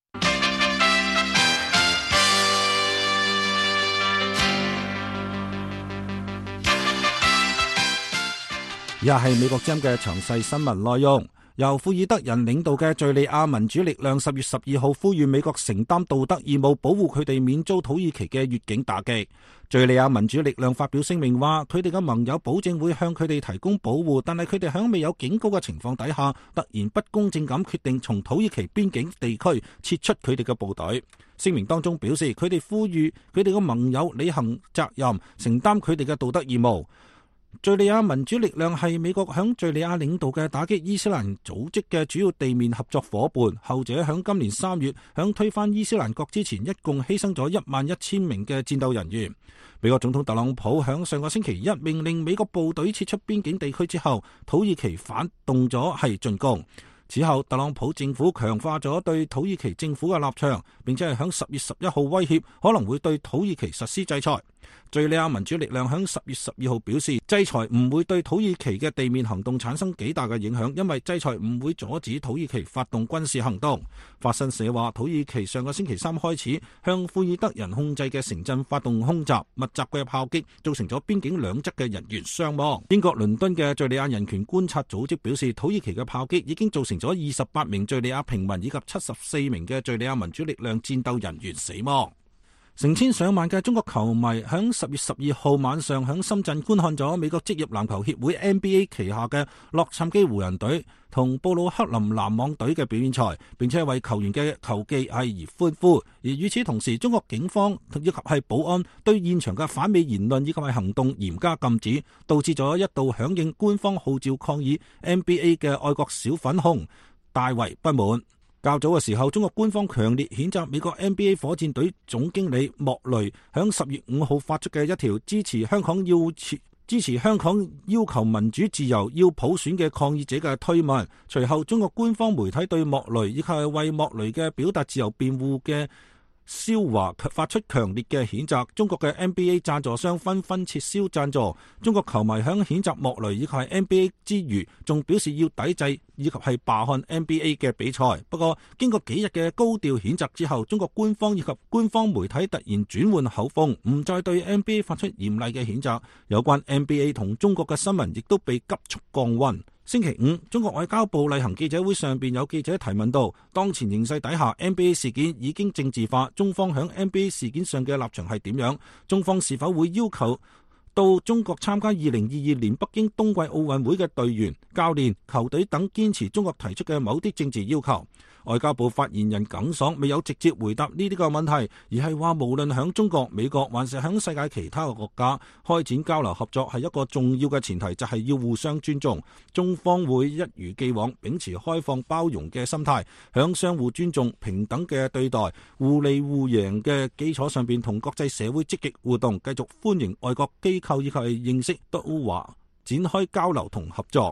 Speaker 1: 以下係美國之音嘅詳細新聞內容。由庫爾德人領導嘅敘利亞民主力量十月十二號呼籲美國承擔道德義務，保護佢哋免遭土耳其嘅越境打擊。敘利亞民主力量發表聲明話，佢哋嘅盟友保證會向佢哋提供保護，但係佢哋喺未有警告嘅情況底下，突然不公正咁決定從土耳其邊境地區撤出佢哋嘅部隊。聲明當中表示，佢哋呼籲佢哋嘅盟友履行責任，承擔佢哋嘅道德義務。敘利亞民主力量係美國響敘利亞領導嘅打擊伊斯蘭組織嘅主要地面合作伙伴，後者響今年三月響推翻伊斯蘭國之前，一共犧牲咗一萬一千名嘅戰鬥人員。美國總統特朗普響上個星期一命令美國部隊撤出邊境地區之後，土耳其反動咗係進攻。此後，特朗普政府強化咗對土耳其政府嘅立場，並且係響十月十一號威脅可能會對土耳其實施制裁。敘利亞民主力量響十月十二號表示，制裁唔會對土耳其嘅地面行動產生幾大嘅影響，因為制裁唔會阻止土耳其發動軍事行動。法新社話，土耳其上個星期三開始向庫爾德人控制嘅城鎮發動空襲，密集嘅炮擊造成咗邊境兩側嘅人員傷亡。英國倫敦嘅敘利亞人權觀察組織表示，土耳其嘅炮擊已經造成咗二十八名敘利亞平民以及七十四名嘅敘利亞民主力量戰鬥人員死亡。成千上萬嘅中國球迷響十月十二號晚上響深圳觀看咗美國職業籃球協會 N B A 旗下嘅洛杉磯湖人隊同布魯克林籃網隊嘅表演賽，並且為球員嘅球技係而歡呼。而與此同時，中國警方以及係保安對現場嘅反美言論以及係行動嚴加禁止，導致咗一度響應官方號召抗議 N B A 嘅愛國小粉紅大為不滿。較早嘅時候，中國官方強烈譴責美國 N B A 火箭隊總經理莫雷響十月五號發出嘅一條支持香港要支持香港要求民主自由要普選嘅抗議者嘅推文。隨後，中國官方媒體對莫雷以及係為莫雷嘅表達自由辯護嘅肖華發出強烈嘅譴責。中國嘅 N B A 贊助商紛紛撤銷贊助。中國球迷響譴責莫雷以及係 N B A 之餘，仲表示要抵制以及係罷看 N B A 嘅比賽。不過經過幾日嘅高調譴責之後，中國官方以及官方媒體突然轉換口風，唔再對 N B A 發出嚴厲嘅譴責。有關 N B A 同中國嘅新聞亦都被急速降溫。星期五，中國外交部例行記者會上邊有記者提問到，當前形勢底下 N B A 事件已經政治化，中方響 N B A 事件上嘅立場係點樣？中方是否會要求到中國參加二零二二年北京冬季奧運會嘅隊員、教練、球隊等堅持中國提出嘅某啲政治要求？外交部發言人耿爽未有直接回答呢啲個問題，而係話無論響中國、美國還是響世界其他嘅國家，開展交流合作係一個重要嘅前提，就係要互相尊重。中方會一如既往秉持開放包容嘅心態，響相互尊重、平等嘅對待、互利互贏嘅基礎上邊，同國際社會積極互動，繼續歡迎外國機構以及認識都話展開交流同合作。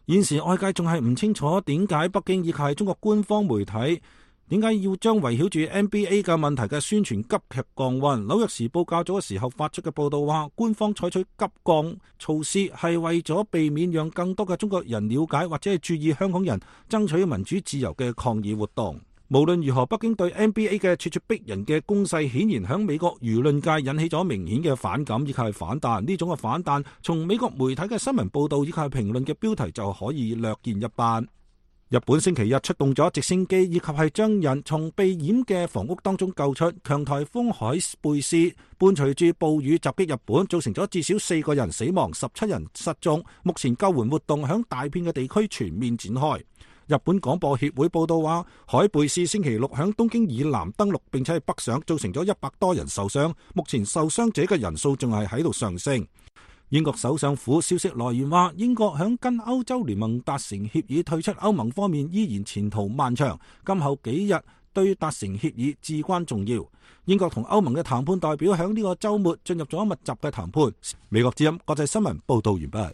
Speaker 1: 現時外界仲係唔清楚點解北京以及係中國官方媒體點解要將圍繞住 N B A 嘅問題嘅宣傳急劇降溫。紐約時報較早嘅時候發出嘅報道話，官方採取急降措施係為咗避免讓更多嘅中國人了解或者係注意香港人爭取民主自由嘅抗議活動。無論如何，北京對 N B A 嘅咄咄逼人嘅攻勢顯然響美國輿論界引起咗明顯嘅反感以及係反彈。呢種嘅反彈從美國媒體嘅新聞報道以及係評論嘅標題就可以略見一斑。日本星期日出動咗直升機以及係將人從被淹嘅房屋當中救出。強颱風海貝斯伴隨住暴雨襲擊日本，造成咗至少四個人死亡，十七人失蹤。目前救援活動響大片嘅地區全面展開。日本廣播協會報道話，海貝斯星期六響東京以南登陸，並且係北上，造成咗一百多人受傷。目前受傷者嘅人數仲係喺度上升。英國首相府消息來源話，英國響跟歐洲聯盟達成協議退出歐盟方面依然前途漫長，今後幾日對達成協議至關重要。英國同歐盟嘅談判代表響呢個週末進入咗密集嘅談判。美國之音國際新聞報道完畢。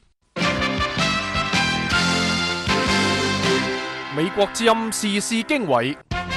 Speaker 3: 美國之音時事經緯，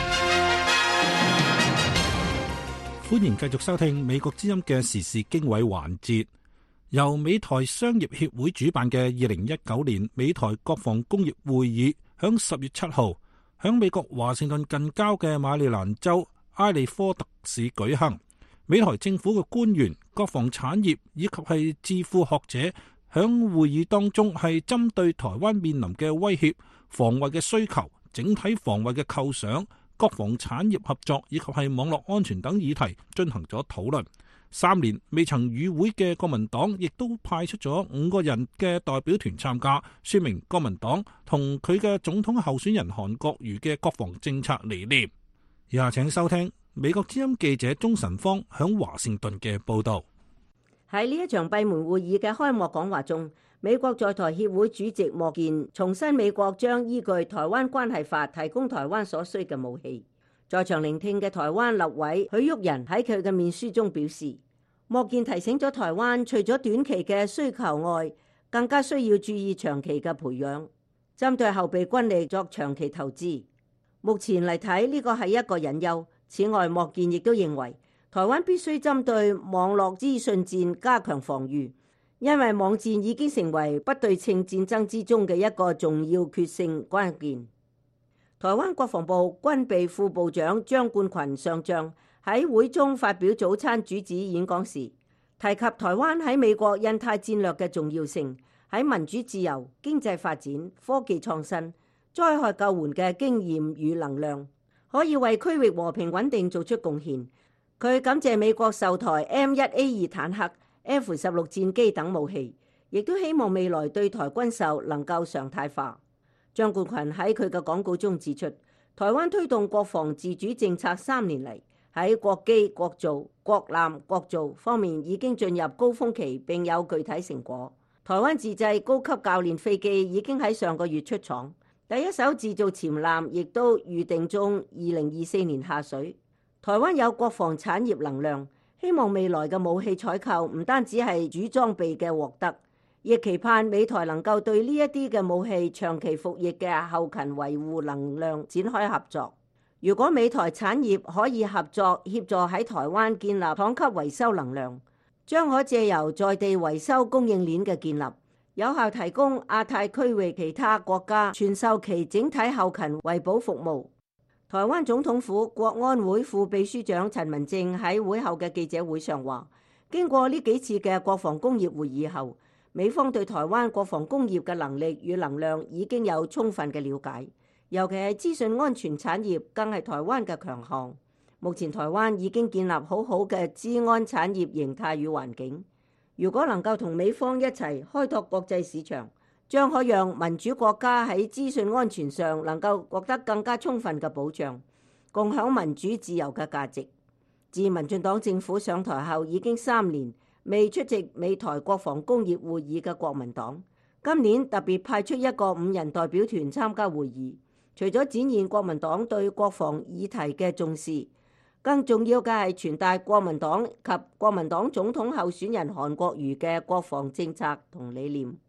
Speaker 1: 歡迎繼續收聽美國之音嘅時事經緯環節。由美台商業協會主辦嘅二零一九年美台國防工業會議，響十月七號響美國華盛頓近郊嘅馬里蘭州埃利科特市舉行。美台政府嘅官員、國防產業以及係智庫學者響會議當中係針對台灣面臨嘅威脅、防衛嘅需求、整體防衛嘅構想、國防產業合作以及係網絡安全等議題進行咗討論。三年未曾與會嘅國民黨亦都派出咗五個人嘅代表團參加，說明國民黨同佢嘅總統候選人韓國瑜嘅國防政策理念。以下請收聽美國之音記者鍾晨芳響華盛頓嘅報道。
Speaker 9: 喺呢一場閉門會議嘅開幕講話中，美國在台協會主席莫健重申美國將依據《台灣關係法》提供台灣所需嘅武器。在場聆聽嘅台灣立委許旭仁喺佢嘅面書中表示，莫健提醒咗台灣，除咗短期嘅需求外，更加需要注意長期嘅培養，針對後備軍力作長期投資。目前嚟睇，呢個係一個隱憂。此外，莫健亦都認為，台灣必須針對網絡資訊戰加強防禦，因為網戰已經成為不對稱戰爭之中嘅一個重要決勝關鍵。台灣國防部軍備副部長張冠群上將喺會中發表早餐主旨演講時，提及台灣喺美國印太戰略嘅重要性，喺民主自由、經濟發展、科技創新、災害救援嘅經驗與能量，可以為區域和平穩定做出貢獻。佢感謝美國售台 M 一 A 二坦克、F 十六戰機等武器，亦都希望未來對台軍售能夠常態化。張冠群喺佢嘅講稿中指出，台灣推動國防自主政策三年嚟，喺國機、國造、國艦、國造方面已經進入高峰期，並有具體成果。台灣自製高級教練飛機已經喺上個月出廠，第一艘自造潛艦亦都預定中二零二四年下水。台灣有國防產業能量，希望未來嘅武器採購唔單止係主裝備嘅獲得，亦期盼美台能夠對呢一啲嘅武器長期服役嘅後勤維護能量展開合作。如果美台產業可以合作協助喺台灣建立廠級維修能量，將可借由在地維修供應鏈嘅建立，有效提供亞太區域其他國家傳授其整體後勤維保服務。台灣總統府國安會副秘書長陳文正喺會後嘅記者會上話，經過呢幾次嘅國防工業會議後，美方對台灣國防工業嘅能力與能量已經有充分嘅了解，尤其係資訊安全產業更係台灣嘅強項。目前台灣已經建立好好嘅資安產業形態與環境，如果能夠同美方一齊開拓國際市場，將可讓民主國家喺資訊安全上能夠獲得更加充分嘅保障，共享民主自由嘅價值。自民進黨政府上台後已經三年未出席美台國防工業會議嘅國民黨，今年特別派出一個五人代表團參加會議，除咗展現國民黨對國防議題嘅重視，更重要嘅係傳達國民黨及國民黨總統候選人韓國瑜嘅國防政策同理念。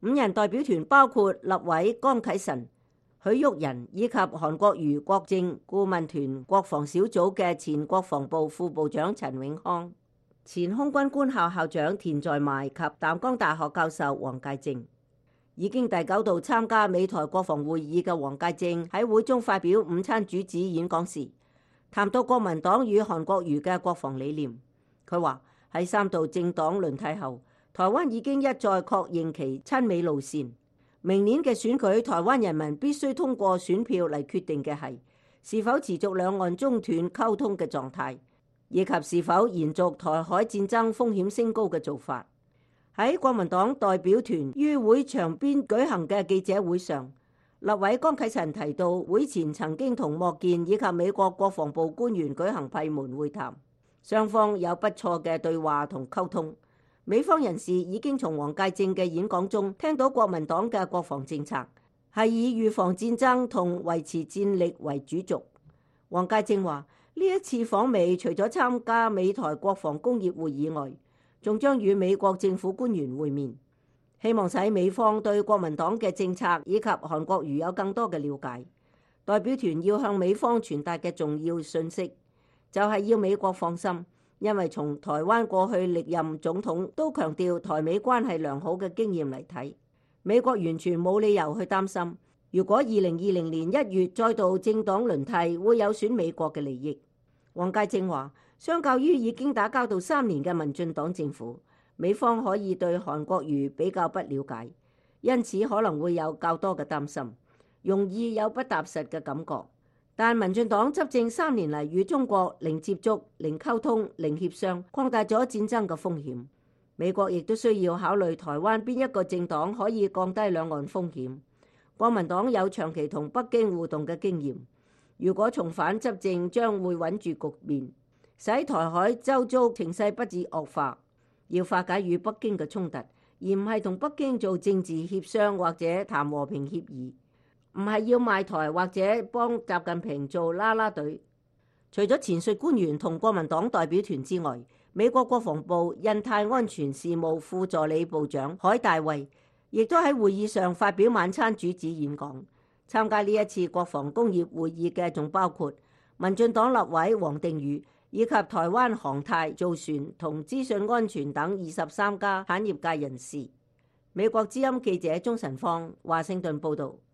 Speaker 9: 五人代表團包括立委江啟臣、許旭仁以及韓國瑜國政顧問團國防小組嘅前國防部副部長陳永康、前空軍官校校長田在邁及淡江大學教授黃介正。已經第九度參加美台國防會議嘅黃介正喺會中發表午餐主旨演講時，談到國民黨與韓國瑜嘅國防理念。佢話喺三度政黨輪替後，台灣已經一再確認其親美路線。明年嘅選舉，台灣人民必須通過選票嚟決定嘅係是否持續兩岸中斷溝通嘅狀態，以及是否延續台海戰爭風險升高嘅做法。喺國民黨代表團於會場邊舉行嘅記者會上，立委江啟臣提到，會前曾經同莫健以及美國國防部官員舉行閉門會談，雙方有不錯嘅對話同溝通。美方人士已經從黃介正嘅演講中聽到國民黨嘅國防政策係以預防戰爭同維持戰力為主軸。黃介正話：呢一次訪美除咗參加美台國防工業會議外，仲將與美國政府官員會面，希望使美方對國民黨嘅政策以及韓國瑜有更多嘅了解。代表團要向美方傳達嘅重要訊息，就係要美國放心。因為從台灣過去歷任總統都強調台美關係良好嘅經驗嚟睇，美國完全冇理由去擔心，如果二零二零年一月再度政黨輪替，會有損美國嘅利益。黃介正話，相較於已經打交道三年嘅民進黨政府，美方可以對韓國瑜比較不了解，因此可能會有較多嘅擔心，容易有不踏實嘅感覺。但民進黨執政三年嚟，與中國零接觸、零溝通、零協商，擴大咗戰爭嘅風險。美國亦都需要考慮台灣邊一個政黨可以降低兩岸風險。國民黨有長期同北京互動嘅經驗，如果重返執政，將會穩住局面，使台海周遭情勢不致惡化。要化解與北京嘅衝突，而唔係同北京做政治協商或者談和平協議。唔係要賣台或者幫習近平做啦啦隊。除咗前述官員同國民黨代表團之外，美國國防部印太安全事務副助理部長海大衛亦都喺會議上發表晚餐主旨演講。參加呢一次國防工業會議嘅仲包括民進黨立委王定宇以及台灣航太、造船同資訊安全等二十三家產業界人士。美國之音記者鍾晨芳華盛頓報導。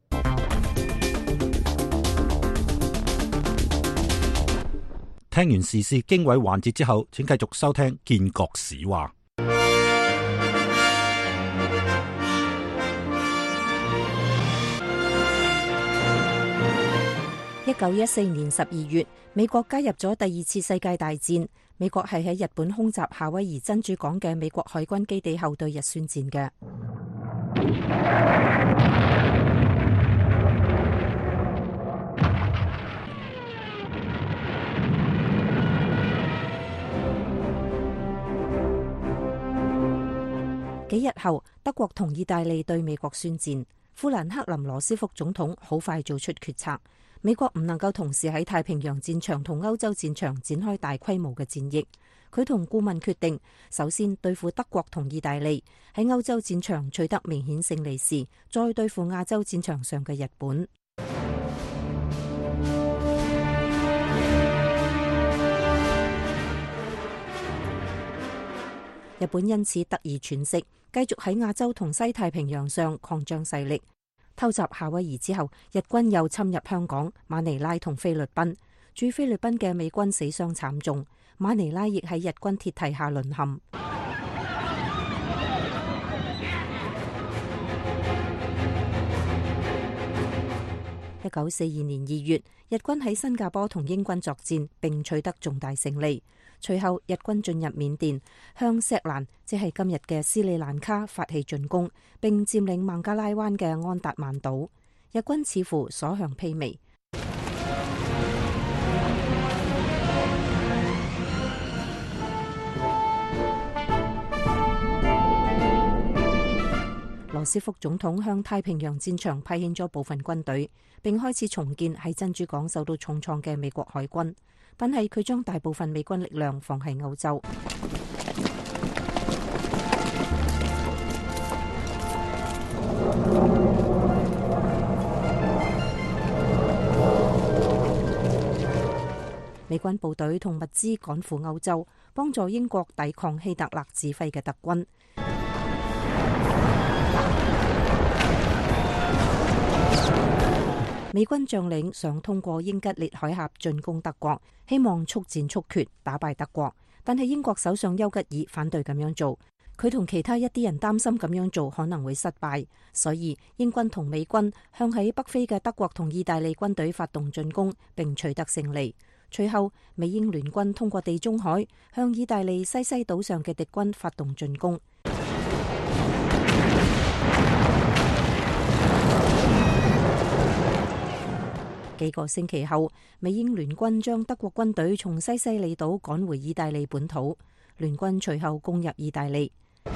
Speaker 1: 聽完時事經緯環節之後，請繼續收聽建國史話。
Speaker 10: 一九一四年十二月，美國加入咗第二次世界大戰。美國係喺日本空襲夏威夷珍珠港嘅美國海軍基地後對日宣戰嘅。幾日後，德國同意大利對美國宣戰。富蘭克林羅斯福總統好快做出決策，美國唔能夠同時喺太平洋戰場同歐洲戰場展開大規模嘅戰役。佢同顧問決定，首先對付德國同意大利，喺歐洲戰場取得明顯勝利時，再對付亞洲戰場上嘅日本。日本因此得以喘息，繼續喺亞洲同西太平洋上擴張勢力。偷襲夏威夷之後，日軍又侵入香港、馬尼拉同菲律賓。駐菲律賓嘅美軍死傷慘重，馬尼拉亦喺日軍鐵蹄下淪陷。一九四二年二月，日軍喺新加坡同英軍作戰，並取得重大勝利。隨後，日軍進入緬甸，向錫蘭即係今日嘅斯里蘭卡發起進攻，並佔領孟加拉灣嘅安達曼島。日軍似乎所向披靡。羅斯福總統向太平洋戰場派遣咗部分軍隊，並開始重建喺珍珠港受到重創嘅美國海軍。但係佢將大部分美軍力量放喺歐洲。 美軍部隊同物資趕赴歐洲，幫助英國抵抗希特勒指揮嘅德軍。美軍將領想通過英吉利海峽進攻德國，希望速戰速決打敗德國，但係英國首相丘吉爾反對咁樣做。佢同其他一啲人擔心咁樣做可能會失敗，所以英軍同美軍向喺北非嘅德國同意大利軍隊發動進攻，並取得勝利。隨後，美英聯軍通過地中海向意大利西西島上嘅敵軍發動進攻。幾個星期後，美英聯軍將德國軍隊從西西里島趕回意大利本土。聯軍隨後攻入意大利。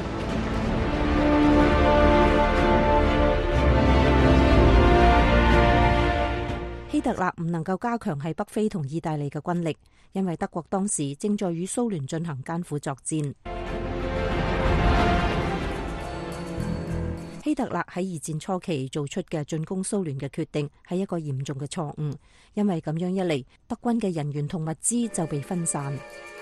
Speaker 10: 希特勒唔能夠加強喺北非同意大利嘅軍力，因為德國當時正在與蘇聯進行艱苦作戰。希特勒喺二戰初期做出嘅進攻蘇聯嘅決定係一個嚴重嘅錯誤，因為咁樣一嚟，德軍嘅人員同物資就被分散。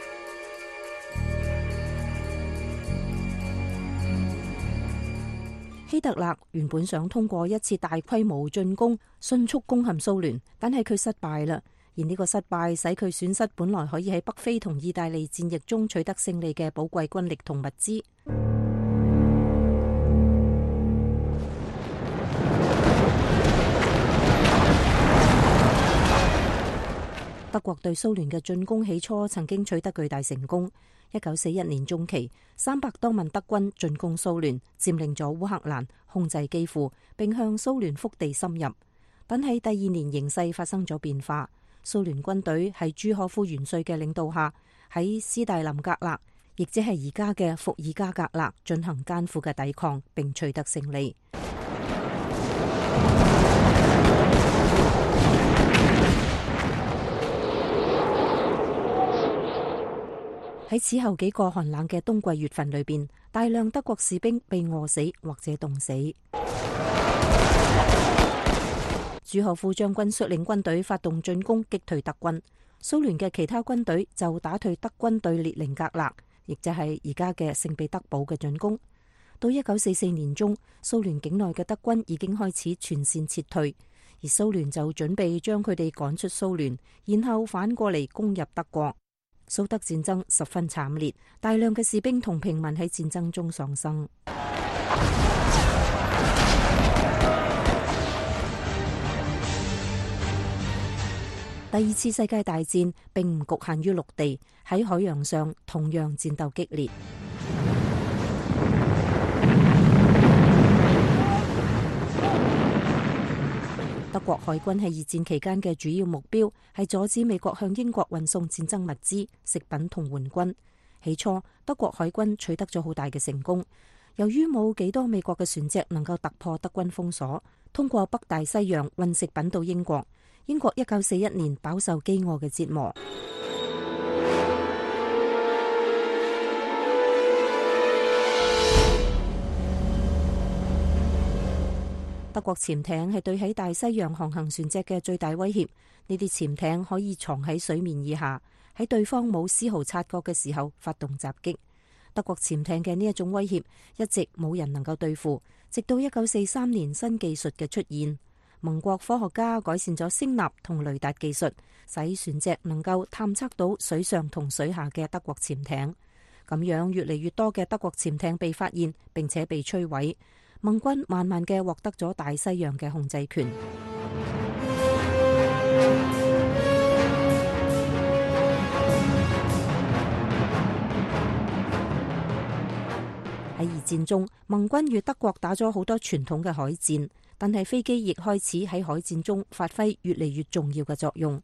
Speaker 10: 希特勒原本想通過一次大規模進攻迅速攻陷蘇聯，但係佢失敗啦。而呢個失敗使佢損失本來可以喺北非同意大利戰役中取得勝利嘅寶貴軍力同物資。德國對蘇聯嘅進攻起初曾經取得巨大成功。一九四一年中期，三百多萬德軍進攻蘇聯，佔領咗烏克蘭，控制基輔，並向蘇聯腹地深入。但係第二年形勢發生咗變化，蘇聯軍隊喺朱可夫元帥嘅領導下，喺斯大林格勒，亦即係而家嘅伏爾加格勒，進行艱苦嘅抵抗，並取得勝利。喺此後幾個寒冷嘅冬季月份裏邊，大量德國士兵被餓死或者凍死。朱可夫將軍率領軍隊發動進攻，擊退德軍。蘇聯嘅其他軍隊就打退德軍對列寧格勒，亦就係而家嘅聖彼得堡嘅進攻。到一九四四年中，蘇聯境內嘅德軍已經開始全線撤退，而蘇聯就準備將佢哋趕出蘇聯，然後反過嚟攻入德國。蘇德戰爭十分慘烈，大量嘅士兵同平民喺戰爭中喪生。第二次世界大戰並唔局限於陸地，喺海洋上同樣戰鬥激烈。德國海軍喺二戰期間嘅主要目標係阻止美國向英國運送戰爭物資、食品同援軍。起初，德國海軍取得咗好大嘅成功。由於冇幾多美國嘅船隻能夠突破德軍封鎖，通過北大西洋運食品到英國。英國一九四一年飽受飢餓嘅折磨。德國潛艇係對喺大西洋航行船隻嘅最大威脅。呢啲潛艇可以藏喺水面以下，喺對方冇絲毫察覺嘅時候發動襲擊。德國潛艇嘅呢一種威脅一直冇人能夠對付，直到一九四三年新技術嘅出現，盟國科學家改善咗聲納同雷達技術，使船隻能夠探測到水上同水下嘅德國潛艇。咁樣越嚟越多嘅德國潛艇被發現並且被摧毀。盟軍慢慢嘅獲得咗大西洋嘅控制權。喺二戰中，盟軍與德國打咗好多傳統嘅海戰，但係飛機亦開始喺海戰中發揮越嚟越重要嘅作用。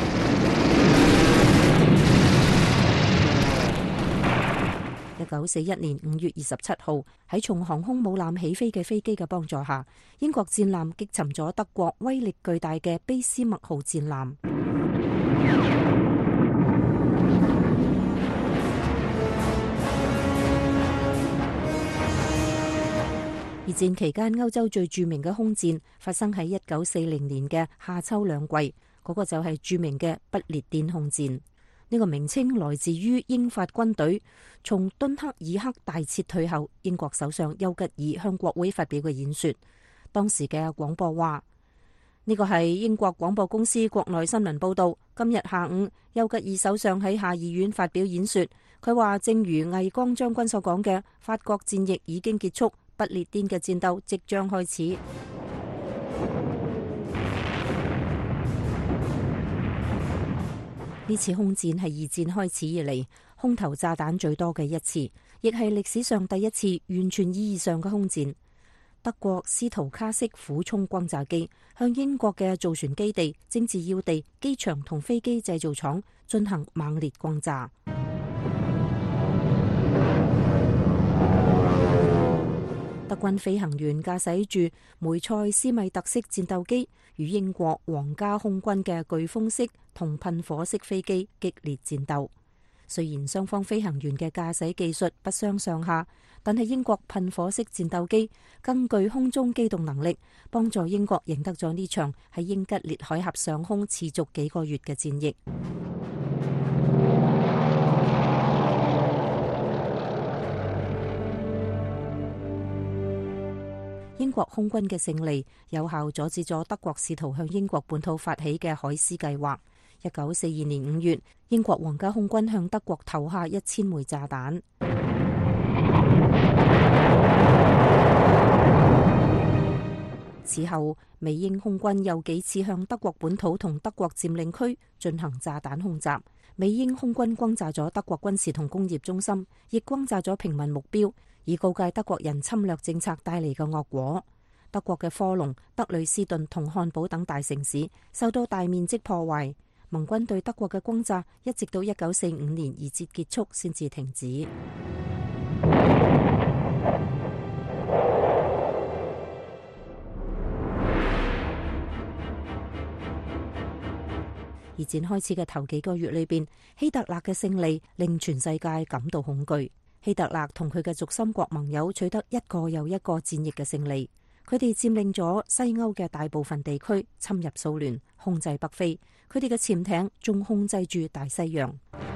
Speaker 10: 一九四一年五月二十七號，喺從航空母艦起飛嘅飛機嘅幫助下，英國戰艦擊沉咗德國威力巨大嘅卑斯麥號戰艦。二戰期間，歐洲最著名嘅空戰發生喺一九四零年嘅夏秋兩季， 嗰個就係著名嘅不列顛空戰。呢個名稱來自於英法軍隊從敦克爾克大撤退後，英國首相丘吉爾向國會發表嘅演說。當時嘅廣播話，呢個係英國廣播公司國內新聞報道。今日下午，丘吉爾首相喺下議院發表演說，佢話正如魏剛將軍所講嘅，法國戰役已經結束，不列顛嘅戰鬥即將開始。呢次空戰係二戰開始以嚟空投炸彈最多嘅一次，亦係歷史上第一次完全意義上嘅空戰。德國斯圖卡式俯衝轟炸機向英國嘅造船基地、政治要地、機場同飛機製造廠進行猛烈轟炸。德軍飛行員駕駛住梅塞斯米特式戰鬥機，與英國皇家空軍嘅颶風式同噴火式飛機激烈戰鬥。雖然雙方飛行員嘅駕駛技術不相上下，但係英國噴火式戰鬥機更具空中機動能力，幫助英國贏得咗呢場喺英吉利海峽上空持續幾個月嘅戰役。英國空軍嘅勝利有效阻止咗德國試圖向英國本土發起嘅海獅計劃。一九四二年五月，英國皇家空軍向德國投下一千枚炸彈。此後，美英空軍又幾次向德國本土同德國佔領區進行炸彈空襲。美英空軍轟炸咗德國軍事同工業中心，亦轟炸咗平民目標，以告誡德國人侵略政策帶嚟嘅惡果。德國嘅科隆、德累斯頓同漢堡等大城市受到大面積破壞。盟軍對德國嘅轟炸一直到一九四五年二節結束先至停止。二戰開始嘅頭幾個月裏邊，希特勒嘅勝利令全世界感到恐懼。希特勒同佢嘅軸心國盟友取得一個又一個戰役嘅勝利，佢哋佔領咗西歐嘅大部分地區，侵入蘇聯，控制北非。佢哋嘅潛艇仲控制住大西洋。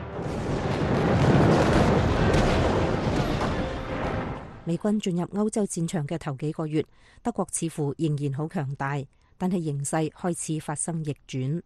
Speaker 10: 美軍進入歐洲戰場嘅頭幾個月，德國似乎仍然好強大，但係形勢開始發生逆轉。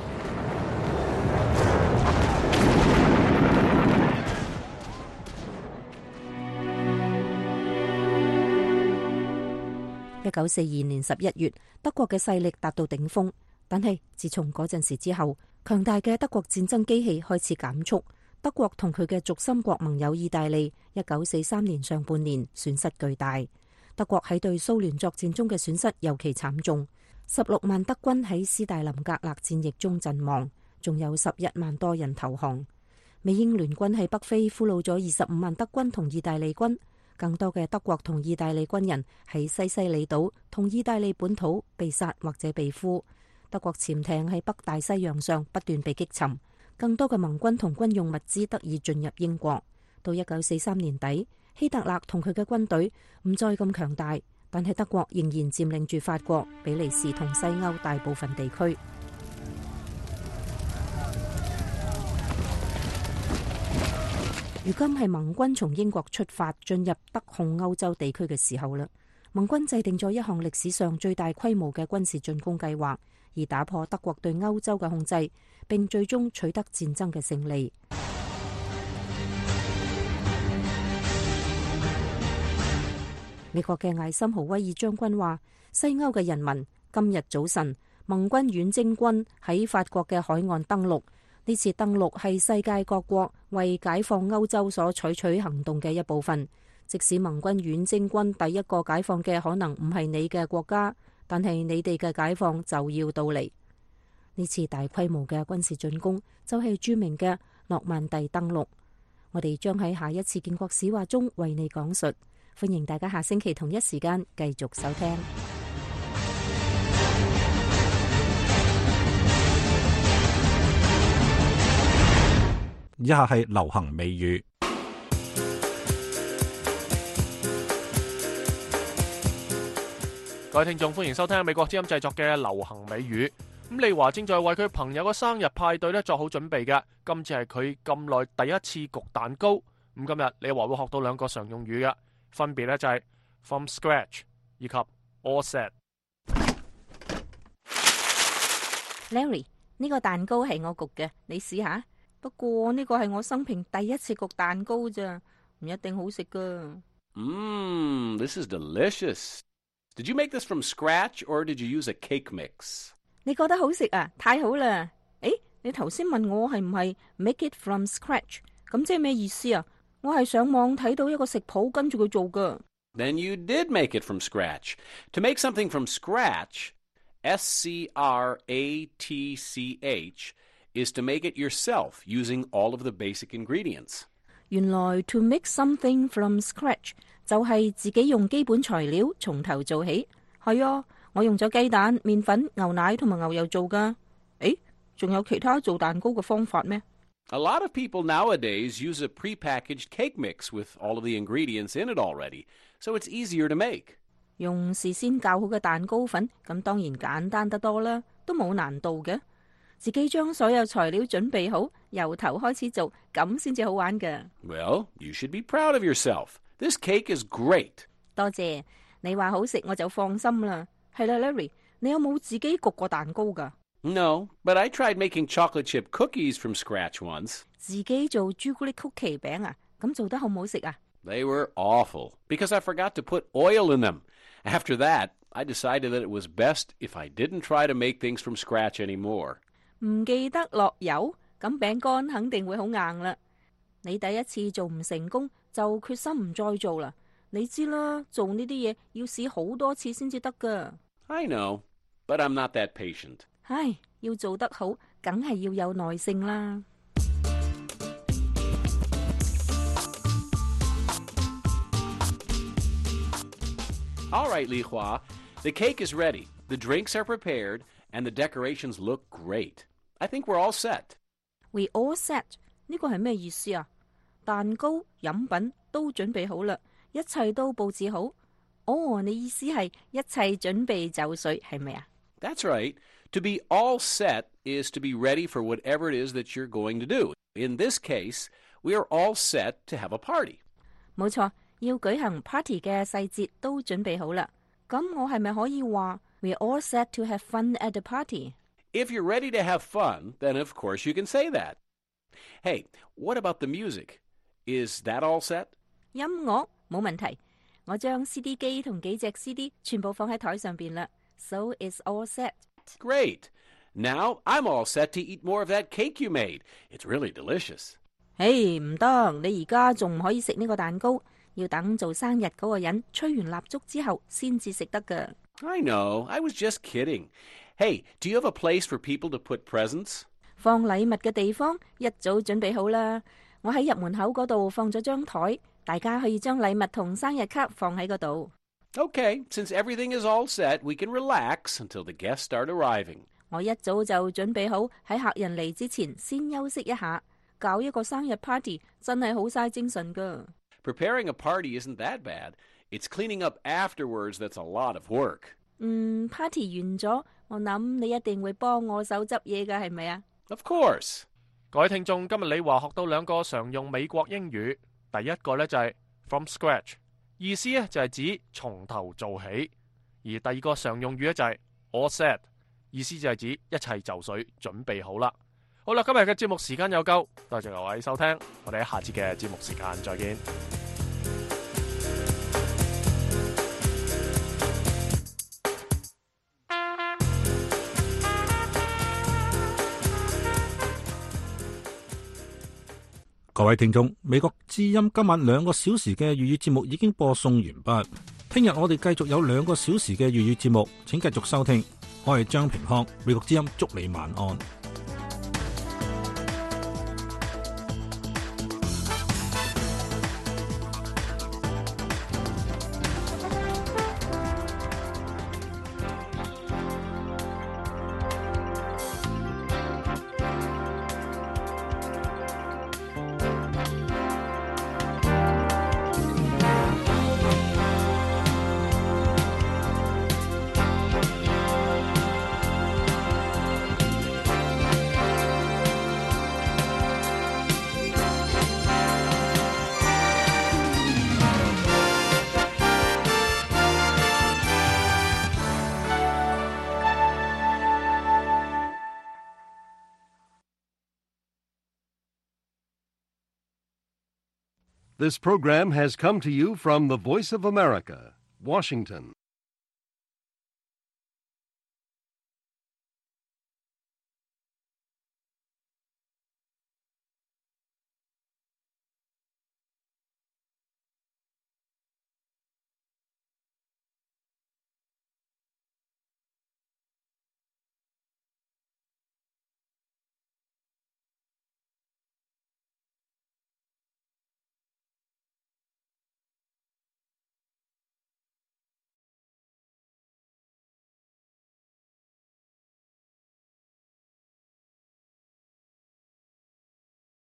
Speaker 10: 一九四二年十一月，德國嘅勢力達到頂峰，但係自從嗰陣時之後，強大嘅德國戰爭機器開始減速。德國同佢嘅軸心國盟友意大利，一九四三年上半年損失巨大。德國喺對蘇聯作戰中嘅損失尤其慘重，十六萬德軍喺斯大林格勒戰役中陣亡，仲有十一萬多人投降。美英聯軍喺北非俘虜咗二十五萬德軍同意大利軍。更多嘅德國同意大利軍人喺西西里島同意大利本土被殺或者被俘。德國潛艇喺北大西洋上不斷被擊沉。更多嘅盟軍同軍用物資得以進入英國。到一九四三年底，希特勒同佢嘅軍隊唔再咁強大，但係德國仍然佔領住法國、比利時同西歐大部分地區。如今係盟軍從英國出發進入德控歐洲地區嘅時候啦。盟軍制定咗一項歷史上最大規模嘅軍事進攻計劃，以打破德國對歐洲嘅控制，並最終取得戰爭嘅勝利。美國嘅艾森豪威爾將軍話：西歐嘅人民，今日早晨，盟軍遠征軍喺法國嘅海岸登陸。呢次登陸係世界各國為解放歐洲所採取行動嘅一部分。即使盟軍遠征軍第一個解放嘅可能唔係你嘅國家，但係你哋嘅解放就要到嚟。呢次大規模嘅軍事進攻就係著名嘅諾曼第登陸。我哋將喺下一次建國史話中為你講述。歡迎大家下星期同一時間繼續收聽。
Speaker 1: 以下係流行美語。
Speaker 3: 各位聽眾，歡迎收聽美國之音製作嘅流行美語。 咁利華正在為佢朋友嘅生日派對咧作好準備嘅。今次係佢咁耐第一次焗蛋糕。咁今日利華會學到兩個常用語嘅，分別咧就係 from scratch 以及 all set。
Speaker 10: Larry， 呢個蛋糕係我焗嘅，你試下。不過呢個係我生平第一次焗蛋糕咋，唔一定好食噶。
Speaker 11: Mmm, this is delicious. Did you make this from scratch or did you use a cake mix?
Speaker 10: 你覺得好食啊？太好啦！誒，你頭先問我係唔係 make it from scratch， 咁即係咩意思啊？我係上網睇到一個食譜跟住佢做噶。
Speaker 11: Then you did make it from scratch. To make something from scratch, S C R A T C H, is to make it yourself using all of the basic ingredients.
Speaker 10: 原來 to make something from scratch 就係自己用基本材料從頭做起。係啊，我用咗雞蛋、麵粉、牛奶同埋牛油做噶。誒，仲有其他做蛋糕嘅方法咩？
Speaker 11: A lot of people nowadays use a prepackaged cake mix with all of the ingredients in it already, so it's easier to make.
Speaker 10: 用事先較好嘅蛋糕粉，咁當然簡單得多啦，都冇難度嘅。自己將所有材料準備好，由頭開始做，咁先至好玩㗎。
Speaker 11: Well, you should be proud of yourself. This cake is great.
Speaker 10: 多謝你話好食，我就放心啦。係啦 ，Larry， 你有冇自己焗過蛋糕㗎？
Speaker 11: No, but I tried making chocolate chip cookies from scratch once.
Speaker 10: 自己做朱古力曲奇餅啊？咁做得好唔好食啊？
Speaker 11: They were awful because I forgot to put oil in them. After that, I decided that it was best if I didn't try to make things from scratch anymore.
Speaker 10: 唔記得落油，咁餅乾肯定會好硬啦。你第一次做唔成功，就決心唔再做啦。你知啦，做呢啲嘢要試好多次先至得噶。
Speaker 11: I know, but I'm not that patient.
Speaker 10: 唉，要做得好，梗係要有耐性啦。
Speaker 11: All right, Li Hua, the cake is ready, the drinks are prepared, and the decorations look great. I think we're all set.
Speaker 10: We all set 呢個係咩意思啊？蛋糕、飲品都準備好啦，一切都佈置好。哦，你意思係一切準備就緒，係咪啊？
Speaker 11: That's right. To be all set is to be ready for whatever it is that you're going to do. In this case, we are all set to have a party.
Speaker 10: 冇錯，要舉行 party 嘅細節都準備好啦。咁我係咪可以話 we're all set to have fun at the party?
Speaker 11: If you're ready to have fun, then of course you can say that. Hey, what about the music? Is that all set?
Speaker 10: 音樂冇問題，我將 C D 機同幾隻 C D 全部放喺台上邊啦。So it's all set.
Speaker 11: Great. Now I'm all set to eat more of that cake you made. It's really delicious.
Speaker 10: 嘿，唔得，你而家仲唔可以食呢個蛋糕，要等做生日嗰個人吹完蠟燭之後先至食得㗎。
Speaker 11: I know. I was just kidding. Hey, do you have a place for people to put presents?
Speaker 10: 放禮物嘅地方一早準備好啦。我喺入門口嗰度放咗張台，大家可以將禮物同生日卡放喺嗰度。
Speaker 11: Okay, since everything is all set, we can relax until the guests start arriving.
Speaker 10: 我一早就準備好喺客人嚟之前先休息一下，搞一個生日 party 真係好嘥精神㗎。
Speaker 11: Preparing a party isn't that bad. It's cleaning up afterwards that's a lot of work.
Speaker 10: 嗯 ，party 完咗，我諗你一定會幫我手執嘢㗎，係咪啊？
Speaker 11: Of course.
Speaker 3: 各位聽眾，今日李華學到兩個常用美國英語，第一個呢就係 from scratch， 意思呢就係指從頭做起；而第二個常用語呢就係 all set， 意思就係指一切就緒，準備好啦。好啦，今日嘅節目時間有夠，多謝各位收聽，我哋喺下次嘅節目時間再見。
Speaker 1: 各位聽眾，美國之音今晚兩個小時嘅粵語節目已經播送完畢，聽日我哋繼續有兩個小時嘅粵語節目，請繼續收聽。我係張平康，美國之音祝你晚安。
Speaker 12: This program has come to you from the Voice of America, Washington.